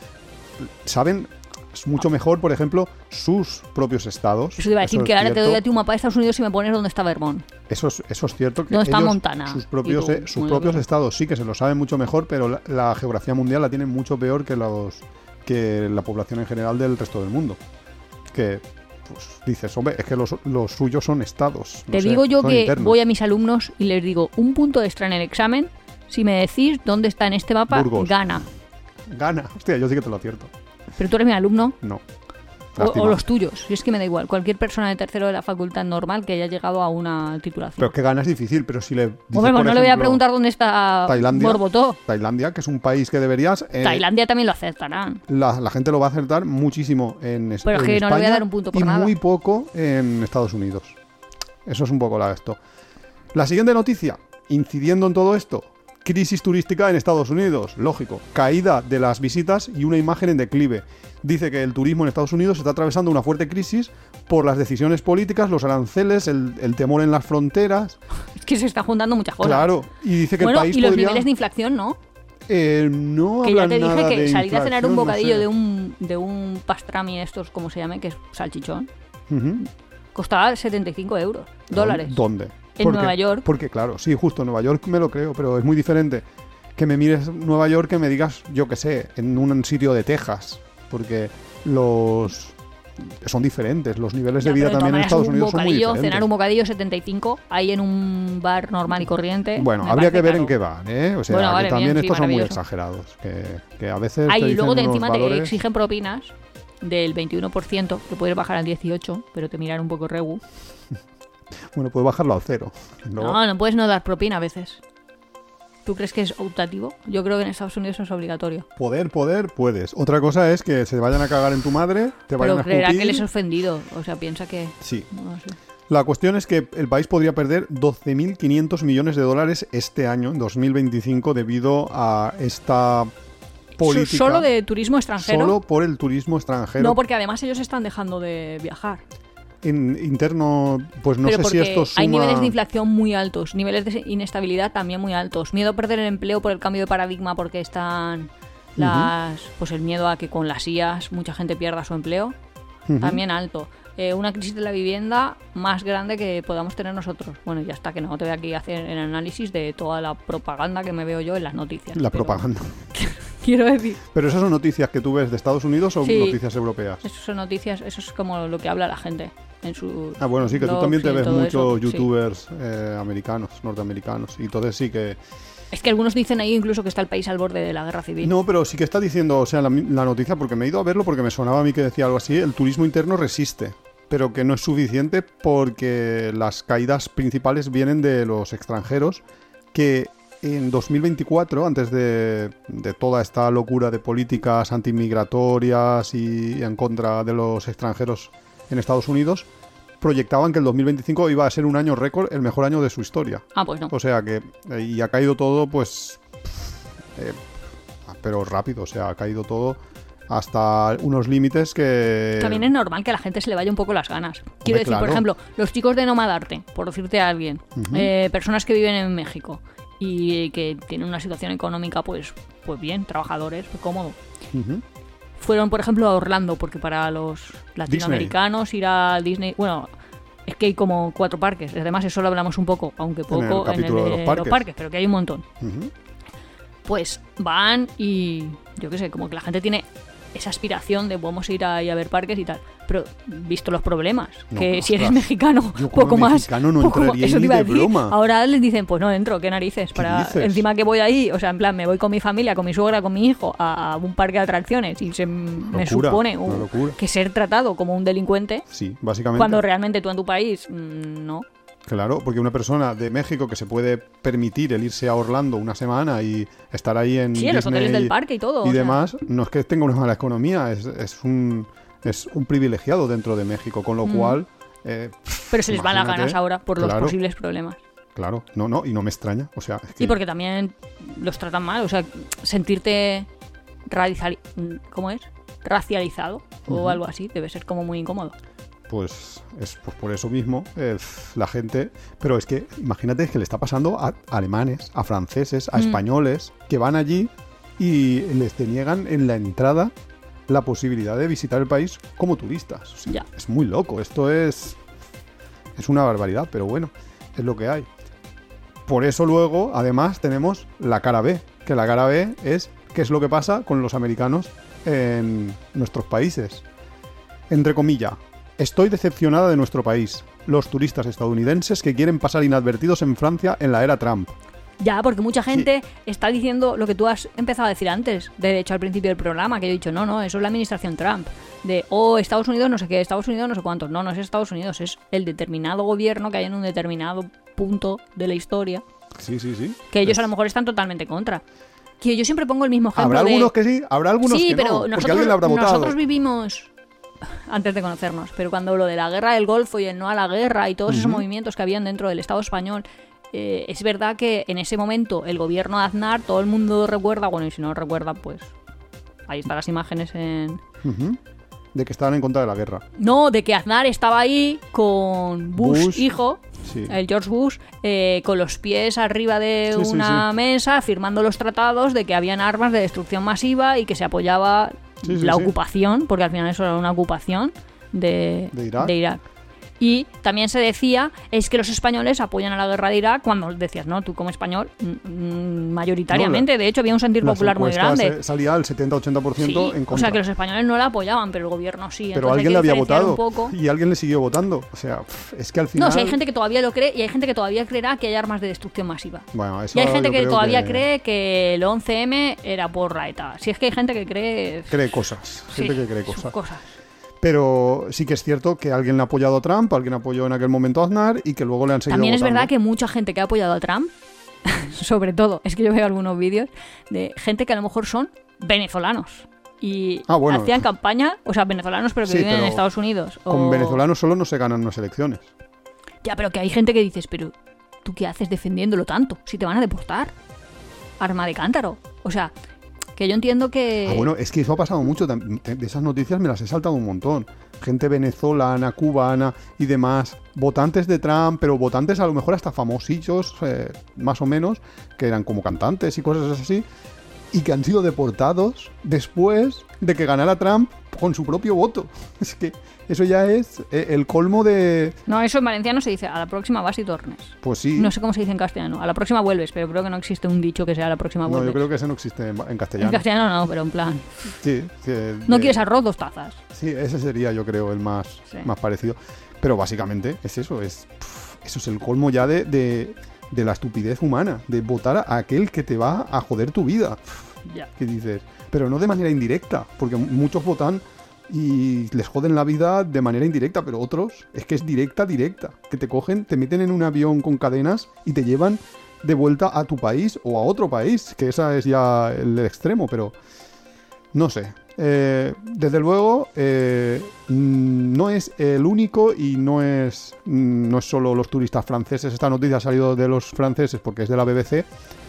Saben mucho mejor, por ejemplo, sus propios estados. Eso te iba a decir, eso que ahora cierto. te doy a ti un mapa de Estados Unidos y me pones dónde está Vermont. Eso es, eso es cierto. Que ¿dónde está ellos, Montana? Sus propios, tú, eh, sus propios estados sí que se lo saben mucho mejor, pero la, la geografía mundial la tienen mucho peor que, los, que la población en general del resto del mundo. Que... pues dices, hombre, es que los, los suyos son estados. No Te sé, digo yo que internos. Voy a mis alumnos y les digo, un punto extra en el examen, si me decís dónde está en este mapa, Burgos. gana. Gana. Hostia, yo sí que te lo acierto. Pero tú eres mi alumno. No. O, o los tuyos, si es que me da igual. Cualquier persona de tercero de la facultad normal que haya llegado a una titulación. Pero es que gana es difícil, pero si le dices, Hombre, pues no ejemplo, le voy a preguntar dónde está Tailandia, Borbotó. Tailandia, que es un país que deberías... Eh, Tailandia también lo aceptarán. La, la gente lo va a acertar muchísimo en, es, pero es en que España no le voy a dar un punto por y nada. muy poco en Estados Unidos. Eso es un poco la esto. La siguiente noticia, incidiendo en todo esto, crisis turística en Estados Unidos, lógico, caída de las visitas y una imagen en declive. Dice que el turismo en Estados Unidos está atravesando una fuerte crisis por las decisiones políticas, los aranceles, el, el temor en las fronteras. Es que se está juntando muchas cosas. Claro, y dice que bueno, el país y los podría... niveles de inflación, ¿no? Eh, no que ya te nada dije que de salir a cenar un bocadillo no sé. de un de un pastrami estos, como se llame, que es salchichón, Uh-huh. costaba setenta y cinco euros, dólares. ¿Dónde? En Porque, Nueva York. Porque claro, sí, justo en Nueva York me lo creo, pero es muy diferente que me mires Nueva York que me digas, yo qué sé, en un sitio de Texas, porque los son diferentes, los niveles Ya, de vida pero de también en Estados un Unidos son muy bocadillo, diferentes. cenar un bocadillo setenta y cinco ahí en un bar normal y corriente. Bueno, me habría parece que ver caro. en qué van, ¿eh? O sea, Bueno, vale, que también bien, sí, estos son muy maravilloso. exagerados, que, que a veces Ah, te y dicen luego te, unos encima te valores... exigen propinas del veintiuno por ciento, que puedes bajar al dieciocho, pero te miran un poco regu. Bueno, puedes bajarlo al cero. Luego... No, no puedes no dar propina a veces. ¿Tú crees que es optativo? Yo creo que en Estados Unidos es obligatorio. Poder, poder, puedes. Otra cosa es que se vayan a cagar en tu madre, te vayan Pero a creerá escupir... que les he ofendido. O sea, piensa que... Sí. No sé. La cuestión es que el país podría perder doce mil quinientos millones de dólares este año, en dos mil veinticinco, debido a esta política. ¿Solo de turismo extranjero? Solo por el turismo extranjero. No, porque además ellos están dejando de viajar. En interno, pues no Pero sé si porque esto suma... hay niveles de inflación muy altos, niveles de inestabilidad también muy altos. Miedo a perder el empleo por el cambio de paradigma porque están las... Uh-huh. Pues el miedo a que con las I As mucha gente pierda su empleo. Uh-huh. También alto. Eh, una crisis de la vivienda más grande que podamos tener nosotros. Bueno, ya está, que no te voy aquí a hacer el análisis de toda la propaganda que me veo yo en las noticias. La pero... propaganda. Quiero decir. ¿Pero esas son noticias que tú ves de Estados Unidos o sí, noticias europeas? Esas son noticias, eso es como lo que habla la gente en su. Ah, bueno, sí, que tú también te ves muchos eso, youtubers sí. eh, americanos, norteamericanos, y entonces sí que... Es que algunos dicen ahí incluso que está el país al borde de la guerra civil. No, pero sí que está diciendo, o sea, la, la noticia, porque me he ido a verlo porque me sonaba a mí que decía algo así, el turismo interno resiste, pero que no es suficiente porque las caídas principales vienen de los extranjeros, que en dos mil veinticuatro, antes de, de toda esta locura de políticas antimigratorias y en contra de los extranjeros en Estados Unidos, proyectaban que el dos mil veinticinco iba a ser un año récord, el mejor año de su historia. Ah, pues no. O sea que, y ha caído todo, pues, eh, pero rápido, o sea, ha caído todo hasta unos límites que... También es normal que a la gente se le vaya un poco las ganas. Quiero Hombre, decir, claro. por ejemplo, los chicos de Nomadarte, por decirte a alguien, uh-huh. eh, personas que viven en México y que tienen una situación económica, pues, pues bien, trabajadores, pues cómodo. Uh-huh. Fueron, por ejemplo, a Orlando, porque para los latinoamericanos Disney. Ir a Disney... Bueno, es que hay como cuatro parques. Además, eso lo hablamos un poco, aunque poco, en el, en el de, de los, parques. los parques, pero que hay un montón. Uh-huh. Pues van y, yo qué sé, como que la gente tiene esa aspiración de vamos a ir ahí a ver parques y tal. Pero visto los problemas, no, que ostras, si eres mexicano, yo poco más. Mexicano no poco, entraría eso te ni iba a de decir. broma. Ahora les dicen, pues no entro, qué narices. Para dices? Encima que voy ahí, o sea, en plan, me voy con mi familia, con mi suegra, con mi hijo, a, a un parque de atracciones y se locura, me supone un, que ser tratado como un delincuente. Sí, básicamente. Cuando realmente tú en tu país, mmm, no. Claro, porque una persona de México que se puede permitir el irse a Orlando una semana y estar ahí en sí, en los Disney hoteles del parque y todo. y o demás, sea. No es que tenga una mala economía, es, es un es un privilegiado dentro de México, con lo mm. cual... Eh, Pero se les van las ganas ahora por claro, los posibles problemas. Claro, no, no, y no me extraña, o sea... Es que... Y porque también los tratan mal, o sea, sentirte radicali... ¿Cómo es? Racializado uh-huh. o algo así, debe ser como muy incómodo. Pues es pues por eso mismo eh, la gente... Pero es que imagínate que le está pasando a alemanes, a franceses, a mm. españoles, que van allí y les deniegan en la entrada la posibilidad de visitar el país como turistas. O sea, ya. Es muy loco, esto es... Es una barbaridad, pero bueno, es lo que hay. Por eso luego, además, tenemos la cara B, que la cara B es qué es lo que pasa con los americanos en nuestros países. Entre comillas, estoy decepcionada de nuestro país. Los turistas estadounidenses que quieren pasar inadvertidos en Francia en la era Trump. Ya, porque mucha gente sí. está diciendo lo que tú has empezado a decir antes, de hecho al principio del programa, que yo he dicho, no, no, eso es la administración Trump. de, oh, Estados Unidos no sé qué, Estados Unidos no sé cuántos. No, no es Estados Unidos, es el determinado gobierno que hay en un determinado punto de la historia. Sí, sí, sí. Que ellos es... a lo mejor están totalmente contra. Que yo siempre pongo el mismo ejemplo. Habrá de... algunos que sí, habrá algunos sí, que pero no, nosotros, porque alguien le habrá votado. Nosotros vivimos... antes de conocernos, pero cuando lo de la guerra del Golfo y el no a la guerra y todos uh-huh. esos movimientos que habían dentro del Estado español, eh, es verdad que en ese momento el gobierno de Aznar, todo el mundo recuerda, bueno, y si no recuerda, pues ahí están las imágenes en... Uh-huh. De que estaban en contra de la guerra. No, de que Aznar estaba ahí con Bush, Bush hijo, sí. el George Bush, eh, con los pies arriba de sí, una sí, sí. mesa, firmando los tratados de que habían armas de destrucción masiva y que se apoyaba sí, sí, la sí. ocupación, porque al final eso era una ocupación de, ¿De Irak? de Irak. Y también se decía, es que los españoles apoyan a la guerra de Irak, cuando decías, no, tú como español, mm, mayoritariamente, no, la, de hecho había un sentir popular muy grande. Salía al setenta a ochenta por ciento sí, en contra. O sea, que los españoles no la apoyaban, pero el gobierno sí. Pero alguien le había votado y alguien le siguió votando. O sea, es que al final... No, o sea, hay gente que todavía lo cree y hay gente que todavía creerá que hay armas de destrucción masiva. Bueno, eso y hay gente que todavía que... cree que el once eme era porra y tal. Si es que hay gente que cree... Cree cosas. Gente sí, que cree cosas. cosas. Pero sí que es cierto que alguien le ha apoyado a Trump, alguien apoyó en aquel momento a Aznar y que luego le han seguido También votando. Es verdad que mucha gente que ha apoyado a Trump, sobre todo, es que yo veo algunos vídeos de gente que a lo mejor son venezolanos y ah, bueno. hacían campaña, o sea, venezolanos pero que sí, viven pero en Estados Unidos. Con o... venezolanos solo no se ganan unas elecciones. Ya, pero que hay gente que dices, pero ¿tú qué haces defendiéndolo tanto? Si te van a deportar. Arma de cántaro. O sea... Que yo entiendo que... Ah, bueno, es que eso ha pasado mucho. De esas noticias me las he saltado un montón. Gente venezolana, cubana y demás. Votantes de Trump, pero votantes a lo mejor hasta famosillos, eh, más o menos, que eran como cantantes y cosas así. Y que han sido deportados después de que ganara Trump con su propio voto. Es que eso ya es el colmo de... No, eso en valenciano se dice, a la próxima vas y tornes. Pues sí. No sé cómo se dice en castellano. A la próxima vuelves, pero creo que no existe un dicho que sea a la próxima vuelves. No, yo creo que ese no existe en castellano. En castellano no, pero en plan... Sí. sí de... No quieres arroz, dos tazas. Sí, ese sería yo creo el más, sí. más parecido. Pero básicamente es eso, es pff, eso es el colmo ya de, de, de la estupidez humana, de votar a aquel que te va a joder tu vida. Ya. ¿Qué dices? Pero no de manera indirecta, porque muchos votan y les joden la vida de manera indirecta, pero otros es que es directa, directa. Que te cogen, te meten en un avión con cadenas y te llevan de vuelta a tu país o a otro país, que esa es ya el extremo, pero no sé. Eh, desde luego, eh, no es el único y no es, no es solo los turistas franceses. Esta noticia ha salido de los franceses porque es de la B B C.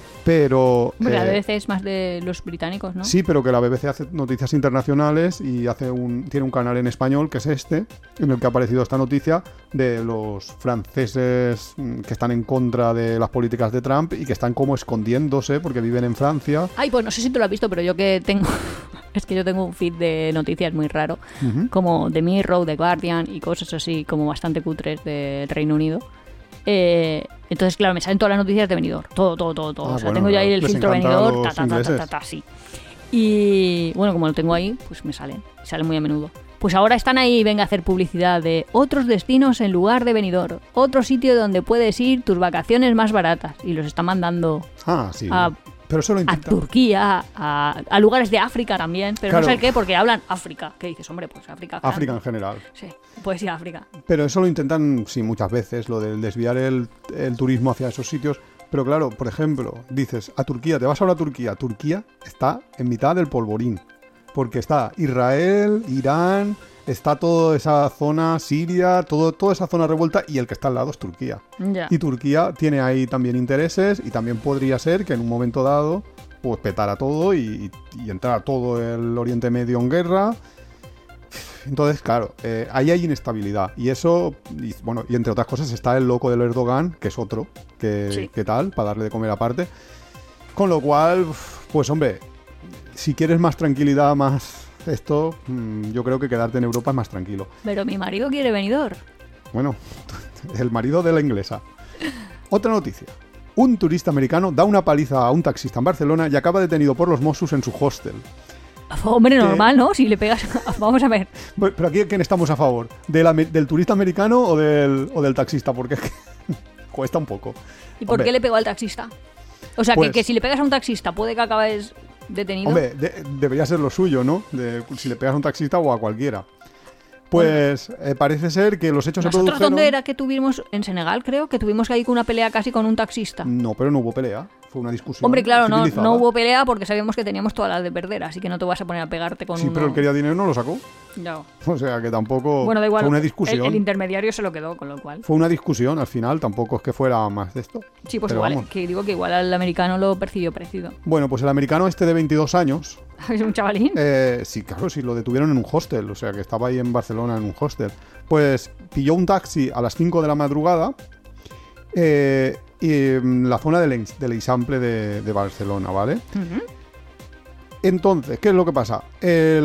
Pero Hombre, eh, la B B C es más de los británicos, ¿no? Sí, pero que la B B C hace noticias internacionales y hace un tiene un canal en español, que es este, en el que ha aparecido esta noticia de los franceses que están en contra de las políticas de Trump y que están como escondiéndose porque viven en Francia. Ay, pues no sé si tú lo has visto, pero yo que tengo... es que yo tengo un feed de noticias muy raro, uh-huh. como The Mirror, The Guardian y cosas así como bastante cutres del Reino Unido. Eh, entonces, claro, me salen todas las noticias de Benidorm. Todo, todo, todo, todo. Ah, o sea, bueno, tengo ya ahí el filtro Benidorm, ta, ta, ta, ta, ta, ta, sí. Y bueno, como lo tengo ahí, pues me salen. Salen muy a menudo. Pues ahora están ahí, venga a hacer publicidad de otros destinos en lugar de Benidorm. Otro sitio donde puedes ir tus vacaciones más baratas. Y los están mandando ah, sí. a... Pero eso lo a Turquía, a, a lugares de África también, pero claro. No sé qué, porque hablan África. ¿Qué dices? Hombre, pues África. Claro. África en general. Sí, puedes ir a África. Pero eso lo intentan, sí, muchas veces, lo de desviar el, el turismo hacia esos sitios. Pero claro, por ejemplo, dices, a Turquía, te vas ahora a Turquía. Turquía está en mitad del polvorín. Porque está Israel, Irán... Está toda esa zona, Siria, todo, toda esa zona revuelta, y el que está al lado es Turquía. Yeah. Y Turquía tiene ahí también intereses y también podría ser que en un momento dado pues petara todo y, y entrara todo el Oriente Medio en guerra. Entonces, claro, eh, ahí hay inestabilidad. Y eso, y, bueno, y entre otras cosas está el loco del Erdogan, que es otro, que, sí. que tal, para darle de comer aparte. Con lo cual, pues hombre, si quieres más tranquilidad, más... Esto, yo creo que quedarte en Europa es más tranquilo. Pero mi marido quiere Benidorm. Bueno, el marido de la inglesa. Otra noticia. Un turista americano da una paliza a un taxista en Barcelona y acaba detenido por los Mossos en su hostel. Hombre, ¿Qué? Normal, ¿no? Si le pegas... Vamos a ver. Pero aquí, ¿quién estamos a favor? ¿De la, ¿Del turista americano o del, o del taxista? Porque es que cuesta un poco. ¿Y por Hombre, qué le pegó al taxista? O sea, pues, que, que si le pegas a un taxista puede que acabes detenido. Hombre, de, debería ser lo suyo, ¿no? De, si le pegas a un taxista o a cualquiera. Pues eh, parece ser que los hechos se produjeron... ¿Nosotros dónde era que tuvimos? En Senegal, creo, que tuvimos ahí una pelea casi con un taxista. No, pero no hubo pelea. Fue una discusión. Hombre, claro, no, no hubo pelea porque sabíamos que teníamos todas las de perder, así que no te vas a poner a pegarte con Sí, uno... pero él quería dinero y no lo sacó. No. O sea, que tampoco... Bueno, da igual. Fue una discusión. El, el intermediario se lo quedó, con lo cual... Fue una discusión, al final, tampoco es que fuera más de esto. Sí, pues pero igual, vamos. que digo que igual al americano lo percibió parecido. Bueno, pues el americano este de veintidós años... ¿Es un chavalín? Eh, sí, claro, sí, lo detuvieron en un hostel, o sea, que estaba ahí en Barcelona en un hostel. Pues pilló un taxi a las cinco de la madrugada eh, y en la zona del, del Eixample de, de Barcelona, ¿vale? Uh-huh. Entonces, ¿qué es lo que pasa? El,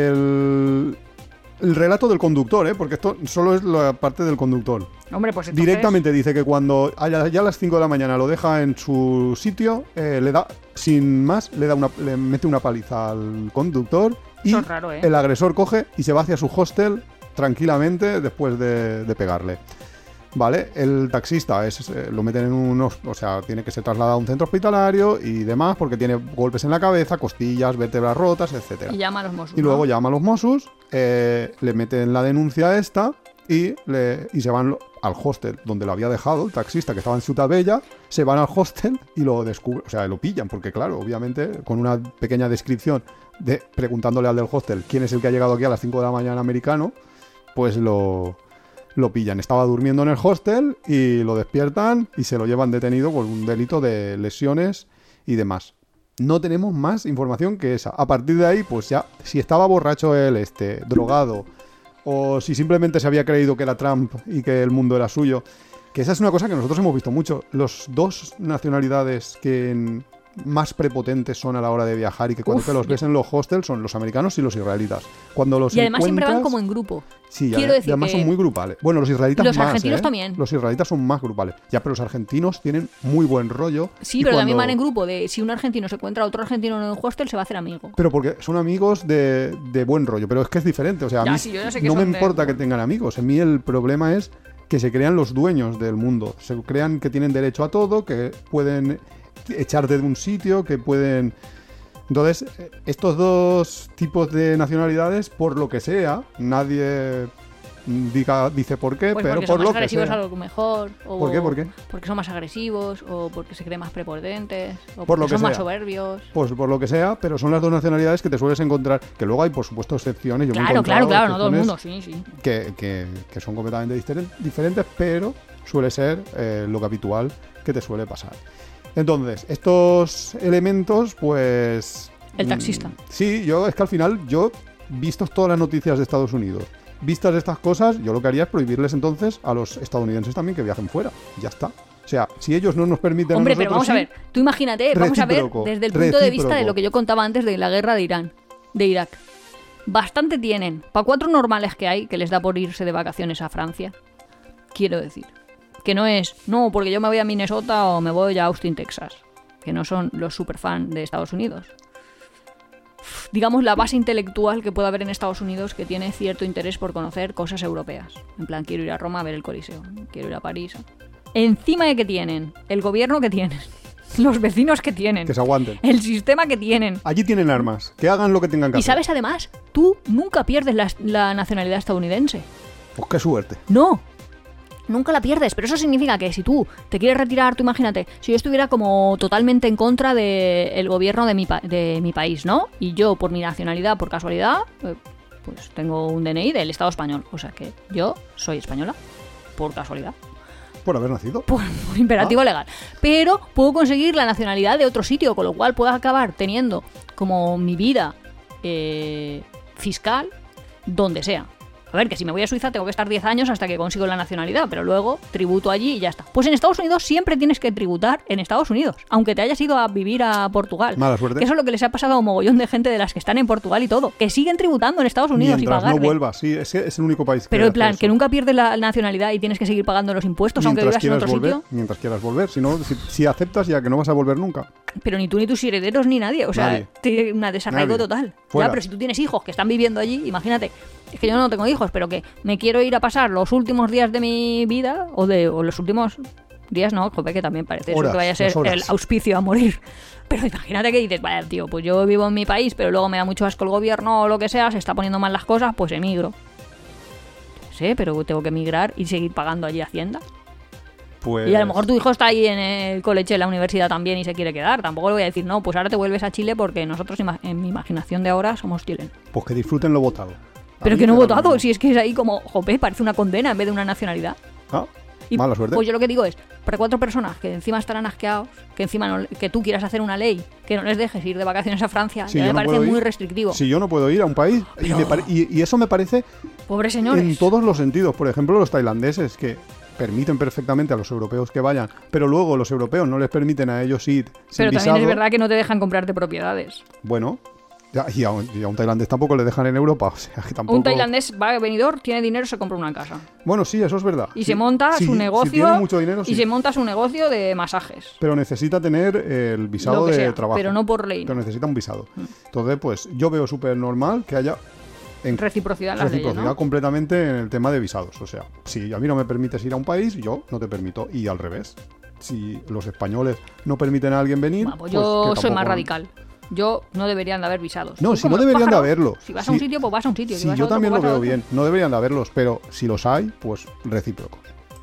el, el relato del conductor, ¿eh? Porque esto solo es la parte del conductor. Hombre, pues entonces... Directamente dice que cuando haya, ya a las cinco de la mañana lo deja en su sitio, eh, le da, sin más, le da una, le mete una paliza al conductor y Eso es raro, ¿eh? el agresor coge y se va hacia su hostel tranquilamente después de, de pegarle. Vale, el taxista es, eh, lo meten en unos, o sea, tiene que ser trasladado a un centro hospitalario y demás porque tiene golpes en la cabeza, costillas, vértebras rotas, etcétera. Y llama a los Mossos. Y luego ¿no? llama a los Mossos, eh, le meten la denuncia esta y, le, y se van al hostel donde lo había dejado el taxista, que estaba en Ciutat Bella. Se van al hostel y lo descubren, o sea, lo pillan, porque claro, obviamente con una pequeña descripción de preguntándole al del hostel quién es el que ha llegado aquí a las cinco de la mañana americano, pues lo, lo pillan. Estaba durmiendo en el hostel y lo despiertan y se lo llevan detenido por un delito de lesiones y demás. No tenemos más información que esa. A partir de ahí, pues ya, si estaba borracho él, este, drogado, o si simplemente se había creído que era Trump y que el mundo era suyo, que esa es una cosa que nosotros hemos visto mucho. Los dos nacionalidades que en, más prepotentes son a la hora de viajar y que cuando Uf, te los ves yo... en los hostels son los americanos y los israelitas. Cuando los y además siempre van encuentras... como en grupo. Sí, Quiero y decir además que... son muy grupales. Bueno, los israelitas los más, argentinos ¿eh? también. Los israelitas son más grupales. Ya, pero los argentinos tienen muy buen rollo. Sí, y pero cuando... también van en grupo. De si un argentino se encuentra a otro argentino en un hostel, se va a hacer amigo. Pero porque son amigos de, de buen rollo. Pero es que es diferente. O sea, a ya, mí sí, yo ya sé que no me son de... importa que tengan amigos. A mí el problema es que se crean los dueños del mundo. Se crean que tienen derecho a todo, que pueden echarte de un sitio, que pueden... Entonces, estos dos tipos de nacionalidades, por lo que sea, nadie diga, dice por qué, pues pero porque por son lo más que sea. agresivos a lo mejor. O ¿Por qué? ¿Por qué? Porque son más agresivos, o porque se creen más prepotentes, o Por porque lo que son más sea. soberbios. Pues por lo que sea, pero son las dos nacionalidades que te sueles encontrar, que luego hay por supuesto excepciones. Yo me he Claro, claro, encontrado claro, no todo el excepciones mundo, sí, sí. Que, que, que son completamente diferen- diferentes, pero suele ser eh, lo habitual que te suele pasar. Entonces, estos elementos, pues... El taxista. Mm, sí, yo es que al final, yo, vistos todas las noticias de Estados Unidos, vistas estas cosas, yo lo que haría es prohibirles entonces a los estadounidenses también que viajen fuera. Ya está. O sea, si ellos no nos permiten Hombre, a pero nosotros, vamos a sí, ver, tú imagínate, vamos a ver recíproco, desde el punto de vista de recíproco. lo que yo contaba antes de la guerra de Irán, de Irak. Bastante tienen. Para cuatro normales que hay, que les da por irse de vacaciones a Francia, quiero decir. Que no es, no, porque yo me voy a Minnesota o me voy a Austin, Texas. Que no son los superfans de Estados Unidos. Digamos, la base intelectual que puede haber en Estados Unidos que tiene cierto interés por conocer cosas europeas. En plan, quiero ir a Roma a ver el Coliseo, quiero ir a París. Encima de que tienen, el gobierno que tienen, los vecinos que tienen, que se aguanten. el sistema que tienen. Allí tienen armas, que hagan lo que tengan que Y hacer. sabes, además, tú nunca pierdes la, la nacionalidad estadounidense. Pues qué suerte. No, nunca la pierdes, pero eso significa que si tú te quieres retirar, tú imagínate, si yo estuviera como totalmente en contra del gobierno de mi, pa- de mi país, ¿no? Y yo, por mi nacionalidad, por casualidad, eh, pues tengo un D N I del Estado español. O sea que yo soy española, por casualidad. Por haber nacido. Por, por imperativo Ah. legal. Pero puedo conseguir la nacionalidad de otro sitio, con lo cual puedo acabar teniendo como mi vida eh, fiscal donde sea. A ver, que si me voy a Suiza tengo que estar diez años hasta que consigo la nacionalidad, pero luego tributo allí y ya está. Pues en Estados Unidos siempre tienes que tributar en Estados Unidos, aunque te hayas ido a vivir a Portugal. Mala suerte. Que eso es lo que les ha pasado a un mogollón de gente de las que están en Portugal y todo, que siguen tributando en Estados Unidos Mientras y pagarle. no vuelvas, sí, es, es el único país que Pero en hace plan, eso. que nunca pierdes la nacionalidad y tienes que seguir pagando los impuestos aunque Mientras vivas en quieras otro volver, sitio. mientras quieras volver, si no, si, si aceptas ya que no vas a volver nunca. Pero ni tú ni tus herederos ni nadie. O sea, Nadie. tiene una desarraigo Nadie. total. Fuera. Ya, pero si tú tienes hijos que están viviendo allí, imagínate. Es que yo no tengo hijos, pero que me quiero ir a pasar los últimos días de mi vida, o de o los últimos Días no, joder, que también parece horas, eso que vaya a ser el auspicio a morir. Pero imagínate que dices, vaya, tío, pues yo vivo en mi país, pero luego me da mucho asco el gobierno o lo que sea, se está poniendo mal las cosas, pues emigro. Sí, pero tengo que emigrar y seguir pagando allí Hacienda. Pues... Y a lo mejor tu hijo está ahí en el colegio, en la universidad también y se quiere quedar. Tampoco le voy a decir, no, pues ahora te vuelves a Chile porque nosotros en mi imaginación de ahora somos chilenos. Pues que disfruten lo votado. Pero que no he votado, mismo. Si es que es ahí como, jope, parece una condena en vez de una nacionalidad. Ah, y, mala suerte. Pues yo lo que digo es, para cuatro personas que encima estarán asqueados, que encima no, que tú quieras hacer una ley, que no les dejes ir de vacaciones a Francia, si ya me no parece muy restrictivo. Si yo no puedo ir a un país, Pero... y, me pare... y, y eso me parece... Pobres señores. En todos los sentidos. Por ejemplo, los tailandeses, que permiten perfectamente a los europeos que vayan, pero luego los europeos no les permiten a ellos ir sin Pero visado. También es verdad que no te dejan comprarte propiedades. Bueno... Y a, un, y a un tailandés tampoco le dejan en Europa. O sea, que tampoco... Un tailandés va a venidor, tiene dinero, se compra una casa. Bueno, sí, eso es verdad. Y sí. se monta sí, su negocio. Si tiene mucho dinero, y sí. se monta su negocio de masajes. Pero necesita tener el visado de sea, trabajo. Pero no por ley. Pero necesita un visado. Mm. Entonces, pues yo veo súper normal que haya en reciprocidad en las reciprocidad leyes, ¿no? completamente en el tema de visados. O sea, si a mí no me permites ir a un país, yo no te permito. Y al revés. Si los españoles no permiten a alguien venir, bueno, pues, pues yo tampoco... soy más radical. Yo no deberían de haber visados. No, si no deberían pájaros, de haberlos. Si vas sí, a un sitio, pues vas a un sitio. Sí, si vas yo a otro, también pues lo vas veo bien. No deberían de haberlos, pero si los hay, pues recíproco.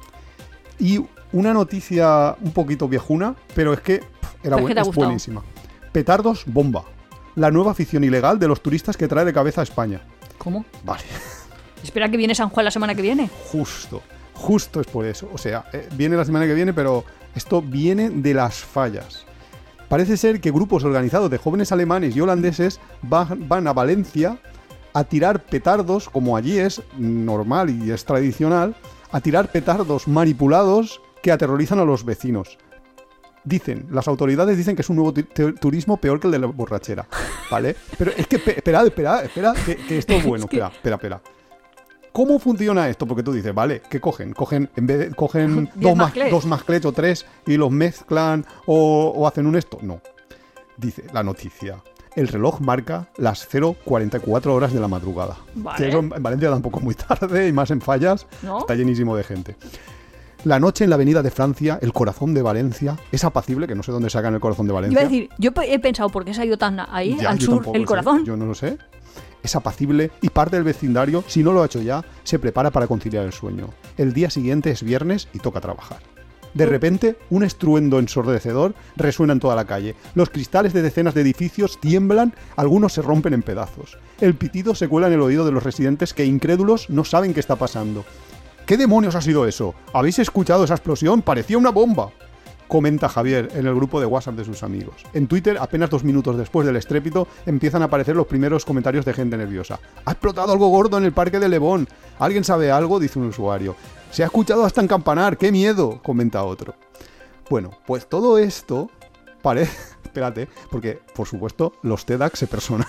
Y una noticia un poquito viejuna, pero es que pff, era pues bu- es buenísima. Petardos bomba. La nueva afición ilegal de los turistas que trae de cabeza a España. ¿Cómo? Vale. Espera que viene San Juan la semana que viene. Justo. Justo es por eso. O sea, eh, viene la semana que viene, pero esto viene de las fallas. Parece ser que grupos organizados de jóvenes alemanes y holandeses van, van a Valencia a tirar petardos, como allí es normal y es tradicional, a tirar petardos manipulados que aterrorizan a los vecinos. Dicen, las autoridades dicen que es un nuevo tu- turismo peor que el de la borrachera, ¿vale? Pero es que, espera, espera, espera, que, que esto es bueno, espera, espera, espera. ¿Cómo funciona esto? Porque tú dices, vale, ¿qué cogen? Cogen, en vez de, cogen dos, más, dos masclets o tres y los mezclan o, o hacen un esto. No. Dice la noticia. El reloj marca las cero cuarenta y cuatro horas de la madrugada. Vale. Que eso en Valencia tampoco es muy tarde y más en fallas. ¿No? Está llenísimo de gente. La noche en la avenida de Francia, el corazón de Valencia, es apacible, que no sé dónde sacan el corazón de Valencia. Iba a decir, yo he pensado, ¿por qué se ha ido tan ahí, ya, al sur, el corazón? Sé, yo no lo sé. Es apacible y parte del vecindario, si no lo ha hecho ya, se prepara para conciliar el sueño. El día siguiente es viernes y toca trabajar. De repente, un estruendo ensordecedor resuena en toda la calle. Los cristales de decenas de edificios tiemblan, algunos se rompen en pedazos. El pitido se cuela en el oído de los residentes que, incrédulos, no saben qué está pasando. ¿Qué demonios ha sido eso? ¿Habéis escuchado esa explosión? Parecía una bomba. Comenta Javier en el grupo de WhatsApp de sus amigos. En Twitter, apenas dos minutos después del estrépito, empiezan a aparecer los primeros comentarios de gente nerviosa. ¡Ha explotado algo gordo en el parque de Lebón! ¿Alguien sabe algo? Dice un usuario. ¡Se ha escuchado hasta en campanar! ¡Qué miedo! Comenta otro. Bueno, pues todo esto parece... Espérate, porque, por supuesto, los T E D A X se personaron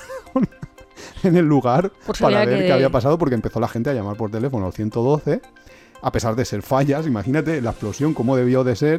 en el lugar para ver que... qué había pasado, porque empezó la gente a llamar por teléfono al ciento doce, a pesar de ser fallas. Imagínate la explosión, cómo debió de ser...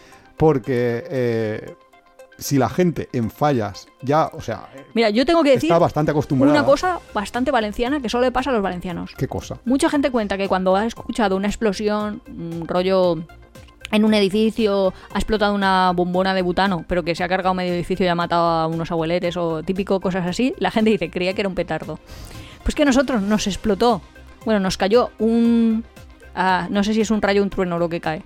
Porque eh, si la gente en fallas ya, o sea, mira, yo tengo que decir está bastante acostumbrada. Una cosa bastante valenciana que solo le pasa a los valencianos. ¿Qué cosa? Mucha gente cuenta que cuando ha escuchado una explosión, un rollo en un edificio, ha explotado una bombona de butano, pero que se ha cargado medio edificio y ha matado a unos abueletes o típico cosas así, la gente dice, creía que era un petardo. Pues que a nosotros nos explotó, bueno, nos cayó un... Ah, no sé si es un rayo o un trueno lo que cae.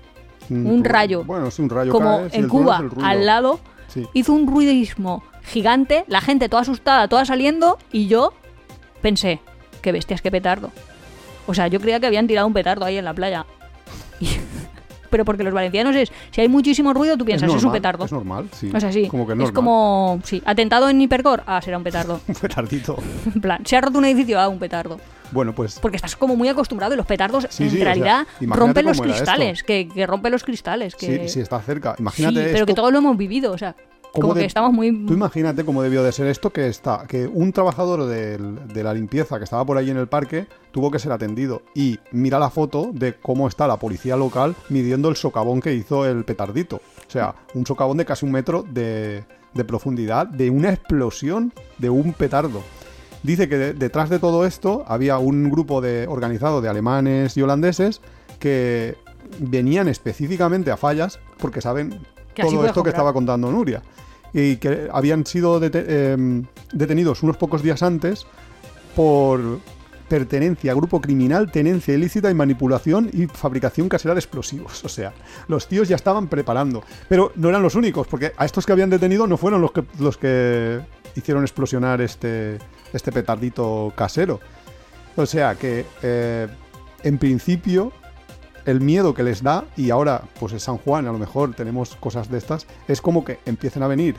Un rayo, bueno, sí, un rayo como cae, sí, en Cuba, al lado, sí. Hizo un ruidismo gigante, la gente toda asustada, toda saliendo, y yo pensé, qué bestias, qué petardo. O sea, yo creía que habían tirado un petardo ahí en la playa. Y... Pero porque los valencianos es, si hay muchísimo ruido, tú piensas, es, normal, es un petardo. Es normal, sí. O sea, sí, como que es, es como, sí, atentado en Hipercore, ah, será un petardo. Un petardito. En plan, se ha roto un edificio, ah, un petardo. Bueno, pues... Porque estás como muy acostumbrado y los petardos sí, en sí, realidad o sea, rompen los cristales, que, que rompen los cristales. Que... Sí, sí, está cerca. Imagínate sí, pero esto... que todos lo hemos vivido, o sea, como de... que estamos muy... Tú imagínate cómo debió de ser esto, que está que un trabajador del, de la limpieza que estaba por ahí en el parque tuvo que ser atendido. Y mira la foto de cómo está la policía local midiendo el socavón que hizo el petardito. O sea, un socavón de casi un metro de, de profundidad de una explosión de un petardo. Dice que de, detrás de todo esto había un grupo de, organizado de alemanes y holandeses que venían específicamente a Fallas porque saben todo esto que estaba contando Nuria. Y que habían sido dete- eh, detenidos unos pocos días antes por pertenencia a grupo criminal, tenencia ilícita y manipulación y fabricación casera de explosivos. O sea, los tíos ya estaban preparando. Pero no eran los únicos, porque a estos que habían detenido no fueron los que, los que hicieron explosionar este, este petardito casero. O sea que, eh, en principio, el miedo que les da, y ahora pues en San Juan a lo mejor tenemos cosas de estas, es como que empiecen a venir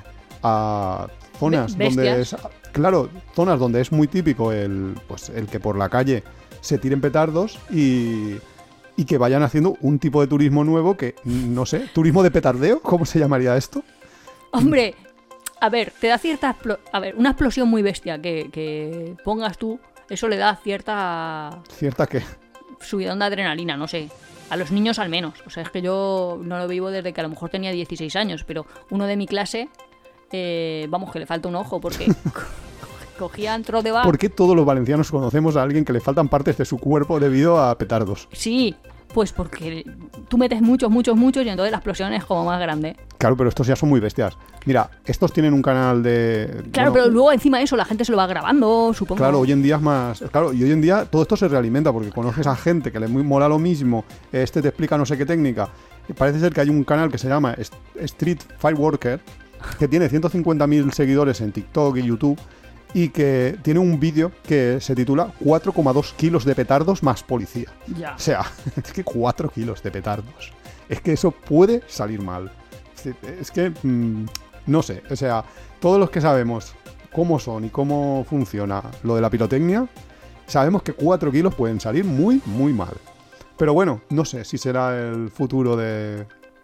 a zonas Bestias. donde es, claro, zonas donde es muy típico el, pues, el que por la calle se tiren petardos y, y que vayan haciendo un tipo de turismo nuevo que, no sé, turismo de petardeo, ¿cómo se llamaría esto? Hombre, a ver, te da cierta... Explo- a ver, una explosión muy bestia que, que pongas tú, eso le da cierta... ¿Cierta qué? Subidón de adrenalina, no sé. A los niños al menos. O sea, es que yo no lo vivo desde que a lo mejor tenía dieciséis años, pero uno de mi clase, eh, vamos, que le falta un ojo porque cogían trozo de bar. ¿Por qué todos los valencianos conocemos a alguien que le faltan partes de su cuerpo debido a petardos? Sí, pues porque tú metes muchos, muchos, muchos y entonces la explosión es como más grande. Claro, pero estos ya son muy bestias. Mira, estos tienen un canal de... Claro, bueno, pero luego encima de eso la gente se lo va grabando, supongo. Claro, hoy en día es más... Claro, y hoy en día todo esto se realimenta porque conoces a gente que le muy mola lo mismo, este te explica no sé qué técnica. Y parece ser que hay un canal que se llama Street Fireworker, que tiene ciento cincuenta mil seguidores en TikTok y YouTube, y que tiene un vídeo que se titula cuatro coma dos kilos de petardos más policía. Ya. O sea, es que cuatro kilos de petardos. Es que eso puede salir mal. Es que, mmm, no sé, o sea, todos los que sabemos cómo son y cómo funciona lo de la pirotecnia, sabemos que cuatro kilos pueden salir muy, muy mal. Pero bueno, no sé si será el futuro de,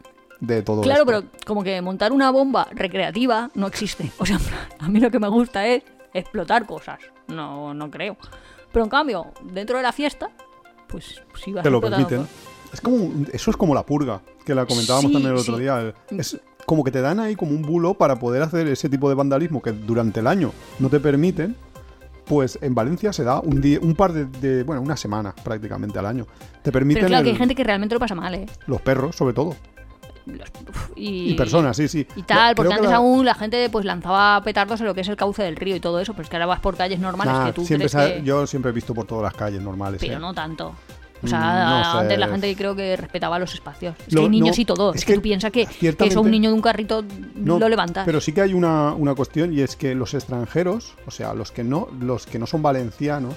de todo Claro, esto. pero como que montar una bomba recreativa no existe. O sea, a mí lo que me gusta es explotar cosas. No, no creo. Pero en cambio, dentro de la fiesta, pues sí vas Te lo explotando permiten. todo. Es como, un- eso es como la purga, que la comentábamos Sí, también el otro sí. día. Es como que te dan ahí como un bulo para poder hacer ese tipo de vandalismo que durante el año no te permiten. Pues en Valencia se da un día, un par de, de- bueno, una semana prácticamente al año. Te permiten Pero claro, el- que hay gente que realmente lo pasa mal, ¿eh? los perros, sobre todo. Los- uf, y, Y personas, sí, sí. Y tal, Creo porque que antes la- aún la gente pues lanzaba petardos en lo que es el cauce del río y todo eso, pero es que ahora vas por calles normales Nah, que tú siempre crees se ha- que... Yo siempre he visto por todas las calles normales. Pero ¿eh? no tanto. O sea, Mm, no sé. antes la gente creo que respetaba los espacios. Es Lo- que hay niños no, y todo. es Es, que, que tú piensas que, que ciertamente- eso un niño de un carrito No, lo levantas. Pero sí que hay una, una cuestión, y es que los extranjeros, o sea, los que no, los que no son valencianos,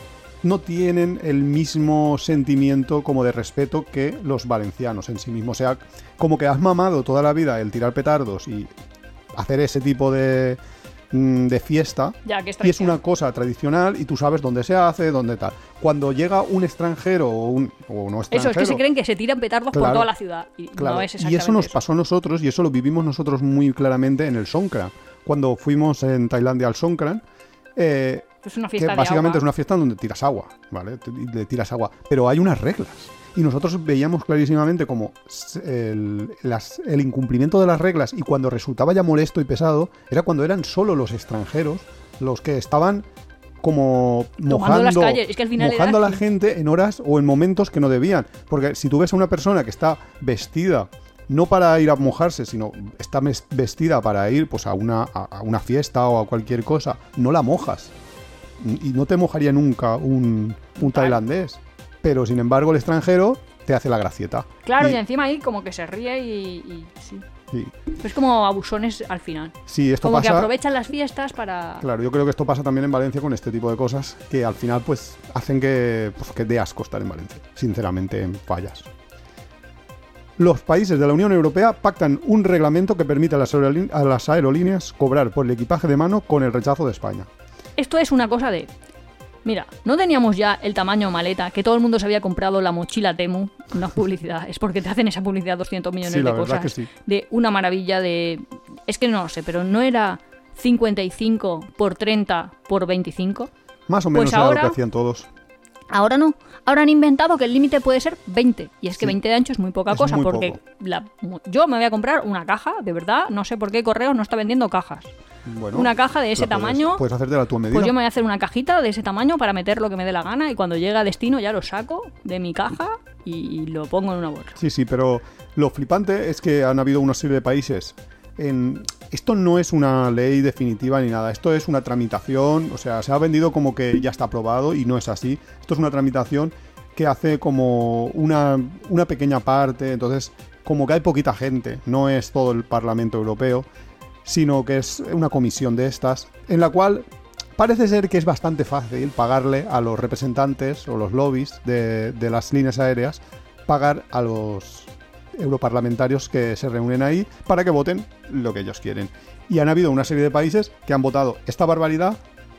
no tienen el mismo sentimiento como de respeto que los valencianos en sí mismos. O sea, como que has mamado toda la vida el tirar petardos y hacer ese tipo de, mm, de fiesta, Ya, que es y es tradición. una cosa tradicional y tú sabes dónde se hace, dónde tal. Cuando llega un extranjero o un o no extranjero... Eso, es que se creen que se tiran petardos por Claro, toda la ciudad. Y Claro, no es y exactamente eso nos pasó a nosotros, y eso lo vivimos nosotros muy claramente en el Songkran. Cuando fuimos en Tailandia al Songkran, eh, Es una que fiesta de básicamente agua. es una fiesta donde tiras agua, ¿vale? Te- Le tiras agua. Pero hay unas reglas. Y nosotros veíamos clarísimamente como el, las- el incumplimiento de las reglas, y cuando resultaba ya molesto y pesado, era cuando eran solo los extranjeros los que estaban como Tomando mojando, las calles. Es que al final mojando era a la así. gente en horas o en momentos que no debían. Porque si tú ves a una persona que está vestida no para ir a mojarse, sino está mes- vestida para ir pues a una, a, a una fiesta o a cualquier cosa, no la mojas. Y no te mojaría nunca un, un tailandés. Pero sin embargo el extranjero te hace la gracieta. Claro, y, y, encima ahí como que se ríe y... y sí. sí, Es como abusones al final. sí, esto Como que pasa. aprovechan las fiestas para... Claro, yo creo que esto pasa también en Valencia con este tipo de cosas que al final pues hacen que, pues, que dé asco estar en Valencia, sinceramente, en Fallas. Los países de la Unión Europea pactan un reglamento que permite a las, aerolí- a las aerolíneas cobrar por el equipaje de mano con el rechazo de España. Esto es una cosa de... Mira, no teníamos ya el tamaño maleta, que todo el mundo se había comprado la mochila Temu, no es publicidad, es porque te hacen esa publicidad doscientos millones Sí, la de verdad cosas, que sí. de una maravilla de... Es que no lo sé, pero no era cincuenta y cinco por treinta por veinticinco. Más o menos Pues era ahora- lo que hacían todos. Ahora no, ahora han inventado que el límite puede ser veinte, y es que Sí. veinte de ancho es muy poca Es cosa, muy porque poco. la- yo me voy a comprar una caja, de verdad, no sé por qué Correos no está vendiendo cajas. Bueno, Una caja de ese la puedes- tamaño. Puedes hacértela a tu medida. Pues yo me voy a hacer una cajita de ese tamaño para meter lo que me dé la gana y cuando llegue a destino ya lo saco de mi caja y lo pongo en una bolsa. Sí, sí, pero lo flipante es que han habido una serie de países. En... Esto no es una ley definitiva ni nada, esto es una tramitación, o sea, se ha vendido como que ya está aprobado y no es así. Esto es una tramitación que hace como una, una pequeña parte, entonces como que hay poquita gente, no es todo el Parlamento Europeo, sino que es una comisión de estas, en la cual parece ser que es bastante fácil pagarle a los representantes o los lobbies de, de las líneas aéreas, pagar a los europarlamentarios que se reúnen ahí para que voten lo que ellos quieren. Y han habido una serie de países que han votado esta barbaridad,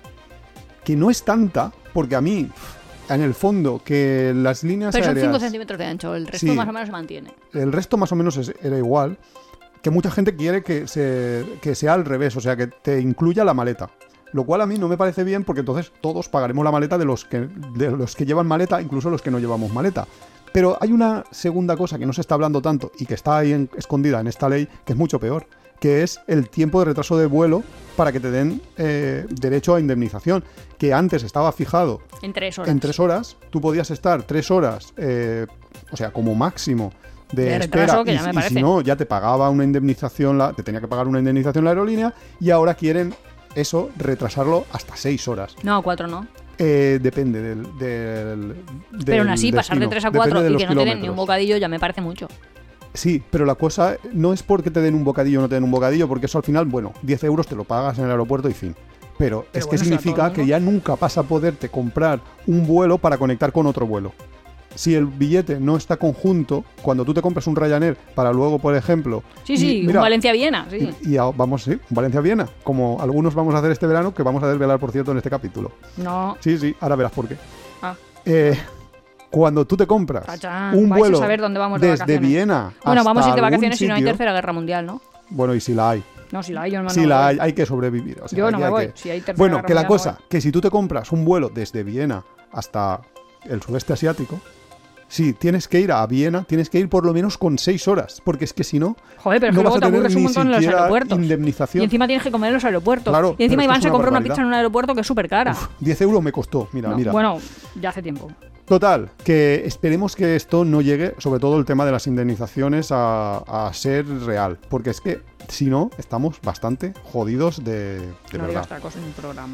que no es tanta, porque a mí, en el fondo, que las líneas Pero aéreas... Pero son cinco centímetros de ancho, el resto sí, más o menos se mantiene. El resto más o menos es, era igual, que mucha gente quiere que, se, que sea al revés, o sea, que te incluya la maleta. Lo cual a mí no me parece bien, porque entonces todos pagaremos la maleta de los que, de los que llevan maleta, incluso los que no llevamos maleta. Pero hay una segunda cosa que no se está hablando tanto y que está ahí en, escondida en esta ley, que es mucho peor, que es el tiempo de retraso de vuelo para que te den eh, derecho a indemnización, que antes estaba fijado en tres horas. En tres horas, tú podías estar tres horas, eh, o sea, como máximo de, de retraso, espera, que y, ya me y parece. si no, ya te pagaba una indemnización, la, te tenía que pagar una indemnización la aerolínea, y ahora quieren eso, retrasarlo hasta seis horas. No, cuatro no. Eh, depende del, del, del Pero aún así, destino. pasar de tres a cuatro y que no te den ni un bocadillo ya me parece mucho. Sí, pero la cosa no es porque te den un bocadillo o no te den un bocadillo, porque eso al final, bueno, diez euros te lo pagas en el aeropuerto y fin. Pero, pero es bueno, que significa que ya nunca vas a poderte comprar un vuelo para conectar con otro vuelo. Si el billete no está conjunto, cuando tú te compras un Ryanair para luego, por ejemplo... Sí, sí, y, mira, un Valencia-Viena, sí. Y, y a, vamos, sí, un Valencia-Viena, como algunos vamos a hacer este verano, que vamos a desvelar, por cierto, en este capítulo. No. Sí, sí, ahora verás por qué. Ah. Eh, cuando tú te compras Tachán, un vuelo a saber dónde vamos de desde vacaciones. Viena Bueno, hasta vamos a ir de vacaciones sitio, si no hay tercera guerra mundial, ¿no? Bueno, y si la hay. No, si la hay, yo no Si no la voy. hay, hay que sobrevivir. O sea, yo no hay, me hay voy. Que... Si hay tercera bueno, guerra que la mundial, cosa, que si tú te compras un vuelo desde Viena hasta el sudeste asiático, sí, tienes que ir a Viena, tienes que ir por lo menos con seis horas, porque es que si no, Joder, pero no es que vas luego a te tener aburres un ni montón en los siquiera aeropuertos. indemnización. Y encima tienes que comer en los aeropuertos. Claro, y encima pero Iván es se una compró una barbaridad. pizza en un aeropuerto que es súper cara. Uf, diez euros me costó, mira, no, mira. Bueno, ya hace tiempo. Total, que esperemos que esto no llegue, sobre todo el tema de las indemnizaciones, a, a ser real. Porque es que, si no, estamos bastante jodidos de, de no verdad. digas otra cosa en un programa.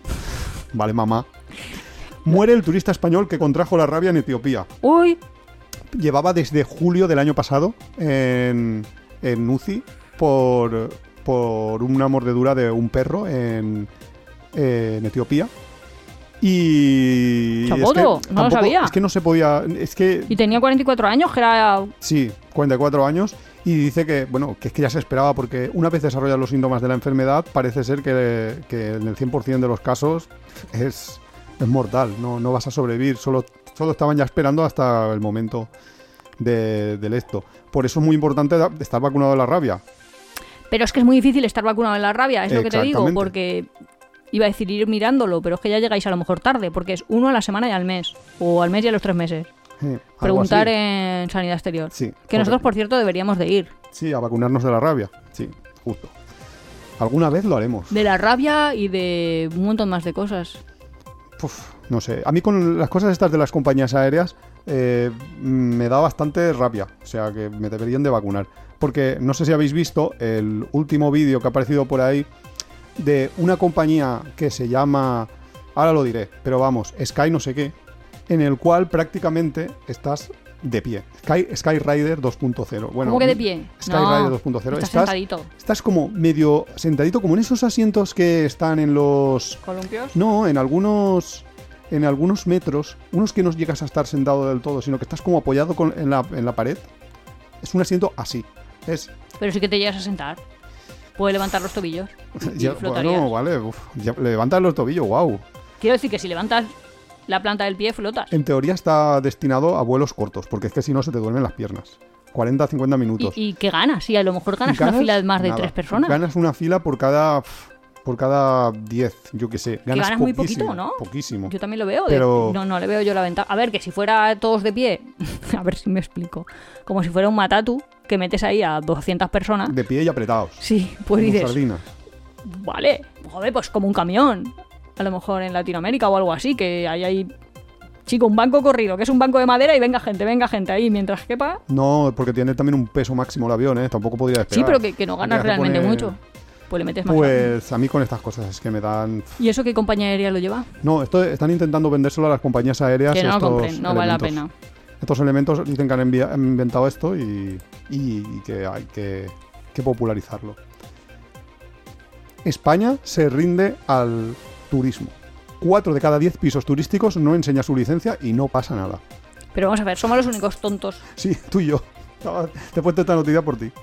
Vale, mamá. Muere el turista español que contrajo la rabia en Etiopía. Uy. Llevaba desde julio del año pasado en, en U C I por, por una mordedura de un perro en, en Etiopía. Y... ¿Chapoto? Es que no tampoco, lo sabía. Es que no se podía... Es que... Y tenía cuarenta y cuatro años, que era... Sí, cuarenta y cuatro años. Y dice que, bueno, que es que ya se esperaba, porque una vez desarrollan los síntomas de la enfermedad, parece ser que, que en el cien por ciento de los casos es, es mortal. No, no vas a sobrevivir. Solo, solo estaban ya esperando hasta el momento de, del esto. Por eso es muy importante estar vacunado de la rabia. Pero es que es muy difícil estar vacunado de la rabia, es lo que te digo, porque... Iba a decir ir mirándolo, pero es que ya llegáis a lo mejor tarde, porque es uno a la semana y al mes, o al mes y a los tres meses. Sí, Preguntar en Sanidad Exterior. Sí, que correcto. Nosotros, por cierto, deberíamos de ir. Sí, a vacunarnos de la rabia. Sí, justo. Alguna vez lo haremos. De la rabia y de un montón más de cosas. Uf, no sé. A mí con las cosas estas de las compañías aéreas eh, me da bastante rabia. O sea, que me deberían de vacunar. Porque no sé si habéis visto el último vídeo que ha aparecido por ahí de una compañía que se llama, ahora lo diré, pero vamos, Sky no sé qué, en el cual prácticamente estás de pie. Sky, Sky Rider dos punto cero. Bueno, ¿cómo que de pie? Sky no, Rider dos punto cero. Estás, estás sentadito. Estás como medio sentadito, como en esos asientos que están en los... ¿Columpios? No, en algunos... En algunos metros, unos que no llegas a estar sentado del todo, sino que estás como apoyado con, en, la, en la pared. Es un asiento así. Es... Pero sí que te llegas a sentar. Puede levantar los tobillos. Y ya, bueno, vale. Uf, ya, levantas los tobillos, wow. Quiero decir que si levantas la planta del pie, flotas. En teoría está destinado a vuelos cortos, porque es que si no se te duermen las piernas. cuarenta a cincuenta minutos. ¿Y, y qué ganas? Sí, a lo mejor ganas, ganas una fila de más de nada. tres personas. Ganas una fila por cada... Por cada diez, yo qué sé. Ganas, ganas muy poquito, ¿no? Poquísimo. Yo también lo veo. Pero... De... No, no le veo yo la ventaja. A ver, que si fuera todos de pie, a ver si me explico. Como si fuera un matatu que metes ahí a doscientas personas. De pie y apretados. Sí, pues como dices... sardinas. Vale, joder, pues como un camión. A lo mejor en Latinoamérica o algo así, que ahí hay Chico, un banco corrido, que es un banco de madera y venga gente, venga gente ahí mientras quepa. No, porque tiene también un peso máximo el avión, ¿eh? Tampoco podría despegar. Sí, pero que, que no ganas realmente pone... mucho. Pues le metes más. Pues a mí con estas cosas es que me dan... ¿Y eso qué compañía aérea lo lleva? No, esto están intentando vendérselo a las compañías aéreas. Que no estos lo compren, no elementos. vale la pena. Estos elementos dicen que han, envia- han inventado esto y, y, y que hay que, que popularizarlo. España se rinde al turismo. Cuatro de cada diez pisos turísticos no enseña su licencia y no pasa nada. Pero vamos a ver, somos los únicos tontos. Sí, tú y yo. Te he puesto esta noticia por ti.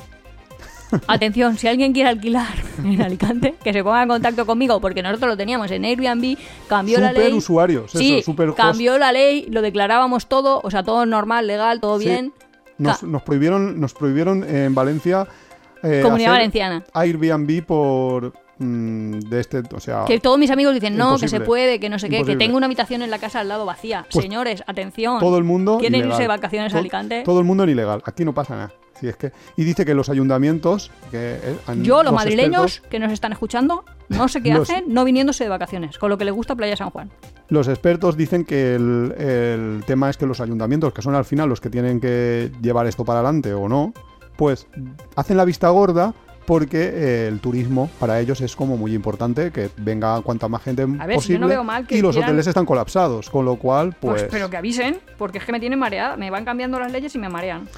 Atención, si alguien quiere alquilar en Alicante, que se ponga en contacto conmigo, porque nosotros lo teníamos en Airbnb, cambió super la ley. Usuarios, sí, eso, super cambió la ley, lo declarábamos todo, o sea, todo normal, legal, todo sí. bien. Nos, nos prohibieron, nos prohibieron en Valencia. Eh, Comunidad Valenciana. Airbnb por mmm, de este, o sea. Que todos mis amigos dicen no, imposible. que se puede, que no sé qué, Imposible. que tengo una habitación en la casa al lado vacía. Pues Señores, atención. Todo el mundo. ¿Quieren ilegal. irse de vacaciones todo, a Alicante? Todo el mundo en ilegal. Aquí no pasa nada. Si es que, y dice que los ayuntamientos... Que, eh, han, Yo, los, los madrileños expertos, que nos están escuchando, no sé qué los, hacen no viniéndose de vacaciones, con lo que les gusta Playa San Juan. Los expertos dicen que el, el tema es que los ayuntamientos, que son al final los que tienen que llevar esto para adelante o no, pues hacen la vista gorda porque eh, el turismo para ellos es como muy importante, que venga cuanta más gente a ver, posible, si yo no veo mal que y los quieran... hoteles están colapsados, con lo cual pues... Pues pero que avisen, porque es que me tienen mareada, me van cambiando las leyes y me marean.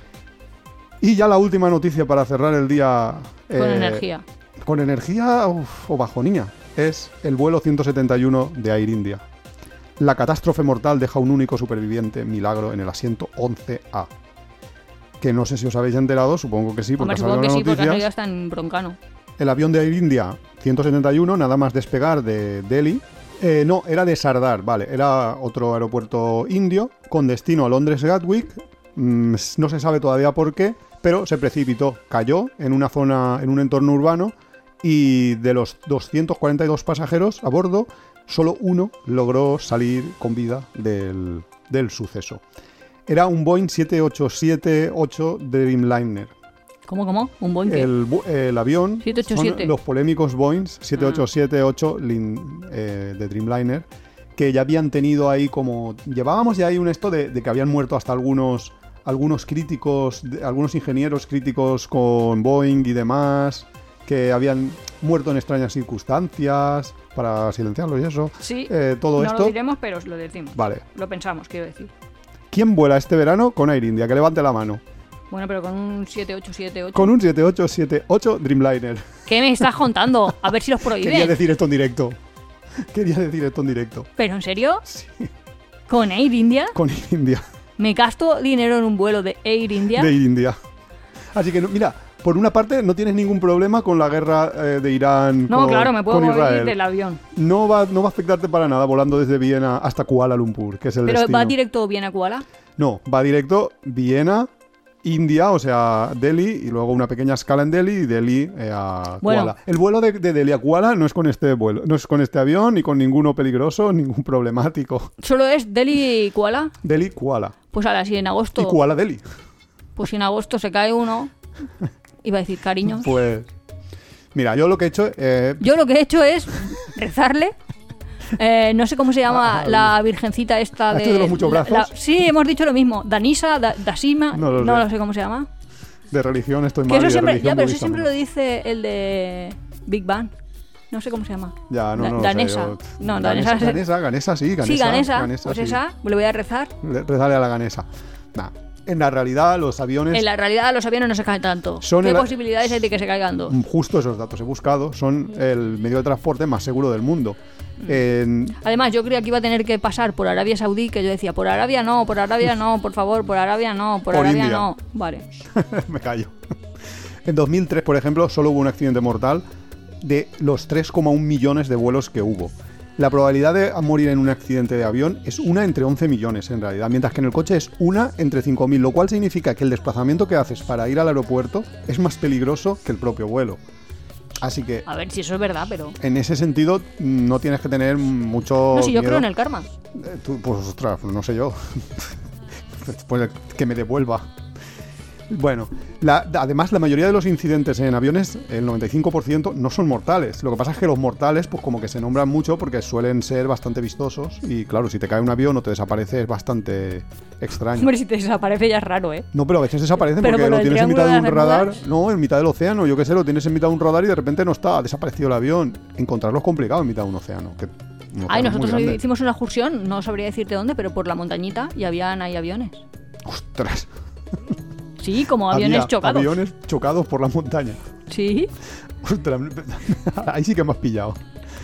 Y ya la última noticia para cerrar el día... Con eh, energía. Con energía uf, o bajonía. Es el vuelo ciento setenta y uno de Air India. La catástrofe mortal deja un único superviviente, milagro, en el asiento once A. Que no sé si os habéis enterado, supongo que sí, porque Hombre, supongo que sí, noticias. porque ya está en broncano. El avión de Air India ciento setenta y uno, nada más despegar de Delhi... Eh, no, era de Sardar, vale, era otro aeropuerto indio, con destino a Londres Gatwick. Mm, no se sabe todavía por qué, pero se precipitó, cayó en una zona, en un entorno urbano, y de los doscientos cuarenta y dos pasajeros a bordo, solo uno logró salir con vida del, del suceso. Era un Boeing siete ocho siete ocho Dreamliner. ¿Cómo, cómo? ¿Un Boeing qué? El, el avión siete ocho siete. Son los polémicos Boeing siete ocho siete ocho ah. eh, de Dreamliner, que ya habían tenido ahí como... Llevábamos ya ahí un esto de, de que habían muerto hasta algunos... algunos críticos, algunos ingenieros críticos con Boeing y demás, que habían muerto en extrañas circunstancias, para silenciarlos y eso. Sí, eh, todo no esto. lo diremos, pero os lo decimos. Vale. Lo pensamos, quiero decir. ¿Quién vuela este verano con Air India? Que levante la mano. Bueno, pero con un siete ocho siete ocho. Con un siete ocho siete ocho Dreamliner. ¿Qué me estás contando? A ver si los prohíben. Quería decir esto en directo. Quería decir esto en directo. ¿Pero en serio? Sí. ¿Con Air India? Con Air India. ¿Me gasto dinero en un vuelo de Air India? De Air India. Así que, mira, por una parte no tienes ningún problema con la guerra eh, de Irán no, con, claro, me puedo con mover Israel. del avión. No va, no va a afectarte para nada volando desde Viena hasta Kuala Lumpur, que es el ¿Pero destino. va directo Viena a Kuala? No, va directo Viena, India, o sea, Delhi, y luego una pequeña escala en Delhi y Delhi eh, a bueno. Kuala. El vuelo de, de Delhi a Kuala no es con este vuelo, no es con este avión, ni con ninguno peligroso, ningún problemático. ¿Solo es Delhi y Kuala? Delhi, Kuala. Pues ahora, si en agosto... Y Kuala Delhi. Pues si en agosto se cae uno... Iba a decir cariños. Pues... Mira, yo lo que he hecho... Eh... Yo lo que he hecho es rezarle... Eh, no sé cómo se llama ah, la virgencita esta de... ¿Este de los muchos brazos? La, la, sí, hemos dicho lo mismo. Danisa, da, Dasima... No, lo, no sé. lo sé cómo se llama. De religión estoy que mal. Eso de siempre, religión ya, pero eso siempre menos. lo dice el de Big Bang. No sé cómo se llama. Ya, no, no. Da, Danesa. Sé, yo... No, Ganesa, Danesa. Ganesa, Ganesa, sí, Ganesa. Sí, Ganesa. Ganesa pues sí. esa, le voy a rezar. Rezale a la Ganesa. Nah. En la realidad, los aviones... En la realidad, los aviones no se caen tanto. Son ¿Qué el... posibilidades hay de que se caigan dos? Justo esos datos he buscado. Son el medio de transporte más seguro del mundo. En... Además, yo creía que iba a tener que pasar por Arabia Saudí, que yo decía, por Arabia no, por Arabia no, por favor, por Arabia no, por, por Arabia India. No. Vale. Me callo. En dos mil tres, por ejemplo, solo hubo un accidente mortal de los tres coma uno millones de vuelos que hubo. La probabilidad de morir en un accidente de avión es una entre once millones en realidad, mientras que en el coche es una entre cinco mil, lo cual significa que el desplazamiento que haces para ir al aeropuerto es más peligroso que el propio vuelo. Así que... A ver si eso es verdad, pero... En ese sentido, no tienes que tener mucho No, si yo miedo. creo en el karma. Eh, tú, pues, ostras, no sé yo. Pues que me devuelva. Bueno, la, además la mayoría de los incidentes en aviones, el noventa y cinco por ciento, no son mortales. Lo que pasa es que los mortales, pues como que se nombran mucho porque suelen ser bastante vistosos. Y claro, si te cae un avión o te desaparece es bastante extraño. Hombre, si te desaparece ya es raro, ¿eh? No, pero a veces desaparecen pero porque lo tienes en mitad de un radar. Bermudas... No, en mitad del océano, yo qué sé, lo tienes en mitad de un radar y de repente no está, ha desaparecido el avión. Encontrarlo es complicado en mitad de un océano. Que un Ay, nosotros hoy hicimos una excursión, no sabría decirte dónde, pero por la montañita y habían ahí aviones. ¡Ostras! Sí, como aviones Había chocados. Aviones chocados por la montaña. Sí. Ostras, ahí sí que me has pillado.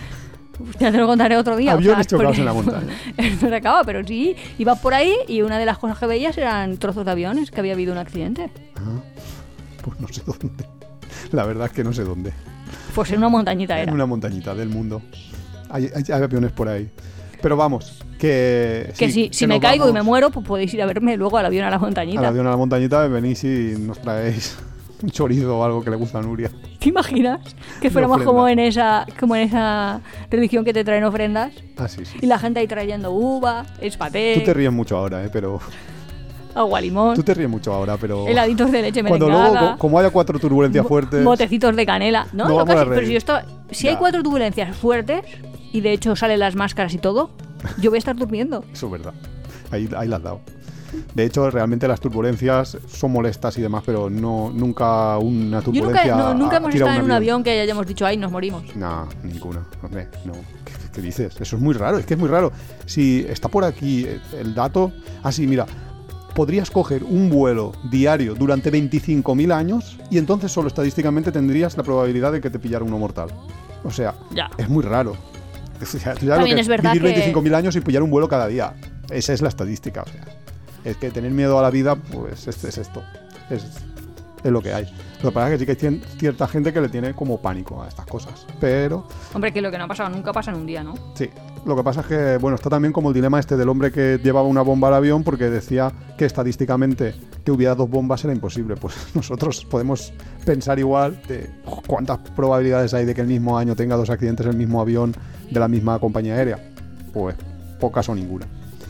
Ya te lo contaré otro día. Aviones o sea, chocados en la montaña. No se acaba, pero sí. Iba por ahí y una de las cosas que veías eran trozos de aviones, que había habido un accidente. Ah, pues no sé dónde. La verdad es que no sé dónde. Pues en una montañita era. En una montañita del mundo. Hay, hay, hay aviones por ahí. Pero vamos, que... Que sí, si, que si me caigo vamos, y me muero, pues podéis ir a verme luego al avión a la montañita. Al avión a la montañita venís y nos traéis un chorizo o algo que le gusta a Nuria. ¿Te imaginas? Que fuéramos como en esa como en esa religión que te traen ofrendas. Ah, sí, sí. Y la gente ahí trayendo uva, espaté... Tú te ríes mucho ahora, ¿eh? Pero... agua limón. Tú te ríes mucho ahora, pero... heladitos de leche cuando merengada. luego, como haya cuatro turbulencias fuertes... botecitos de canela. No, no no casi, pero si, si, esto, si hay cuatro turbulencias fuertes, y de hecho salen las máscaras y todo, yo voy a estar durmiendo. Eso es verdad. Ahí, ahí la has dado. De hecho, realmente las turbulencias son molestas y demás, pero no nunca una turbulencia... Yo nunca, no, nunca hemos estado un en un avión. avión que hayamos dicho, ay, nos morimos. No, ninguna. Hombre, no. ¿Qué, ¿Qué dices? Eso es muy raro, es que es muy raro. Si está por aquí el dato... Ah, sí, mira... podrías coger un vuelo diario durante veinticinco mil años y entonces solo estadísticamente tendrías la probabilidad de que te pillara uno mortal. O sea, ya. Es muy raro. O sea, ya También lo que es verdad vivir que... veinticinco mil años y pillar un vuelo cada día. Esa es la estadística. O sea, es que tener miedo a la vida, pues es, es esto. Es, es lo que hay. Lo que pasa es que sí que hay cierta gente que le tiene como pánico a estas cosas. Pero... hombre, que lo que no ha pasado nunca pasa en un día, ¿no? Sí. Lo que pasa es que, bueno, está también como el dilema este del hombre que llevaba una bomba al avión porque decía que estadísticamente que hubiera dos bombas era imposible. Pues nosotros podemos pensar igual de cuántas probabilidades hay de que el mismo año tenga dos accidentes en el mismo avión de la misma compañía aérea. Pues pocas o ninguna.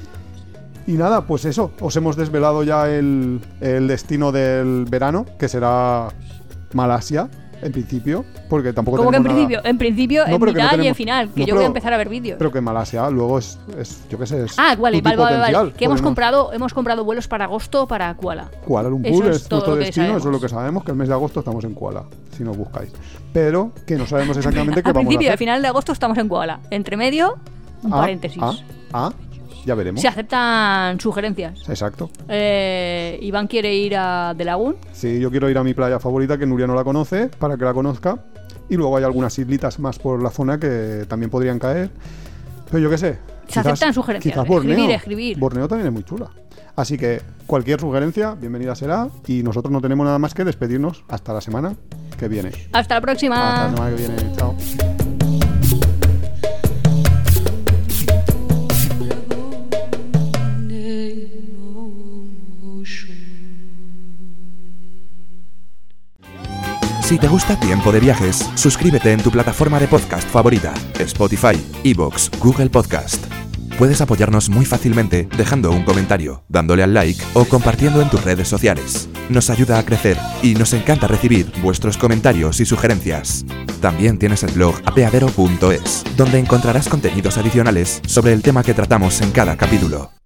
Y nada, pues eso, os hemos desvelado ya el, el destino del verano, que será Malasia. En principio, porque tampoco ¿Cómo que en nada... principio? En principio, no, en mitad no tenemos... y en final, que no, yo pero... voy a empezar a ver vídeos. Pero que Malasia luego es, es yo qué sé, es ah, vale, vale, vale, vale. Que podemos... hemos comprado, hemos comprado vuelos para agosto para Kuala. Kuala Lumpur eso es, es todo nuestro lo que destino, sabemos. eso es lo que sabemos, que el mes de agosto estamos en Kuala, si nos buscáis. Pero que no sabemos exactamente qué al vamos a hacer. principio y al final de agosto estamos en Kuala. Entre medio, un ah, paréntesis. Ah, ah, ya veremos. Se aceptan sugerencias. Exacto. Eh, Iván quiere ir a The Lagoon. Sí, yo quiero ir a mi playa favorita, que Nuria no la conoce, para que la conozca. Y luego hay algunas islitas más por la zona que también podrían caer. Pero yo qué sé. Se quizás, aceptan sugerencias. Quizás Borneo. Escribir, escribir. Borneo también es muy chula. Así que cualquier sugerencia, bienvenida será. Y nosotros no tenemos nada más que despedirnos hasta la semana que viene. Hasta la próxima. Hasta la semana que viene. Chao. Si te gusta Tiempo de Viajes, suscríbete en tu plataforma de podcast favorita, Spotify, iVoox, Google Podcast. Puedes apoyarnos muy fácilmente dejando un comentario, dándole al like o compartiendo en tus redes sociales. Nos ayuda a crecer y nos encanta recibir vuestros comentarios y sugerencias. También tienes el blog apeadero punto es, donde encontrarás contenidos adicionales sobre el tema que tratamos en cada capítulo.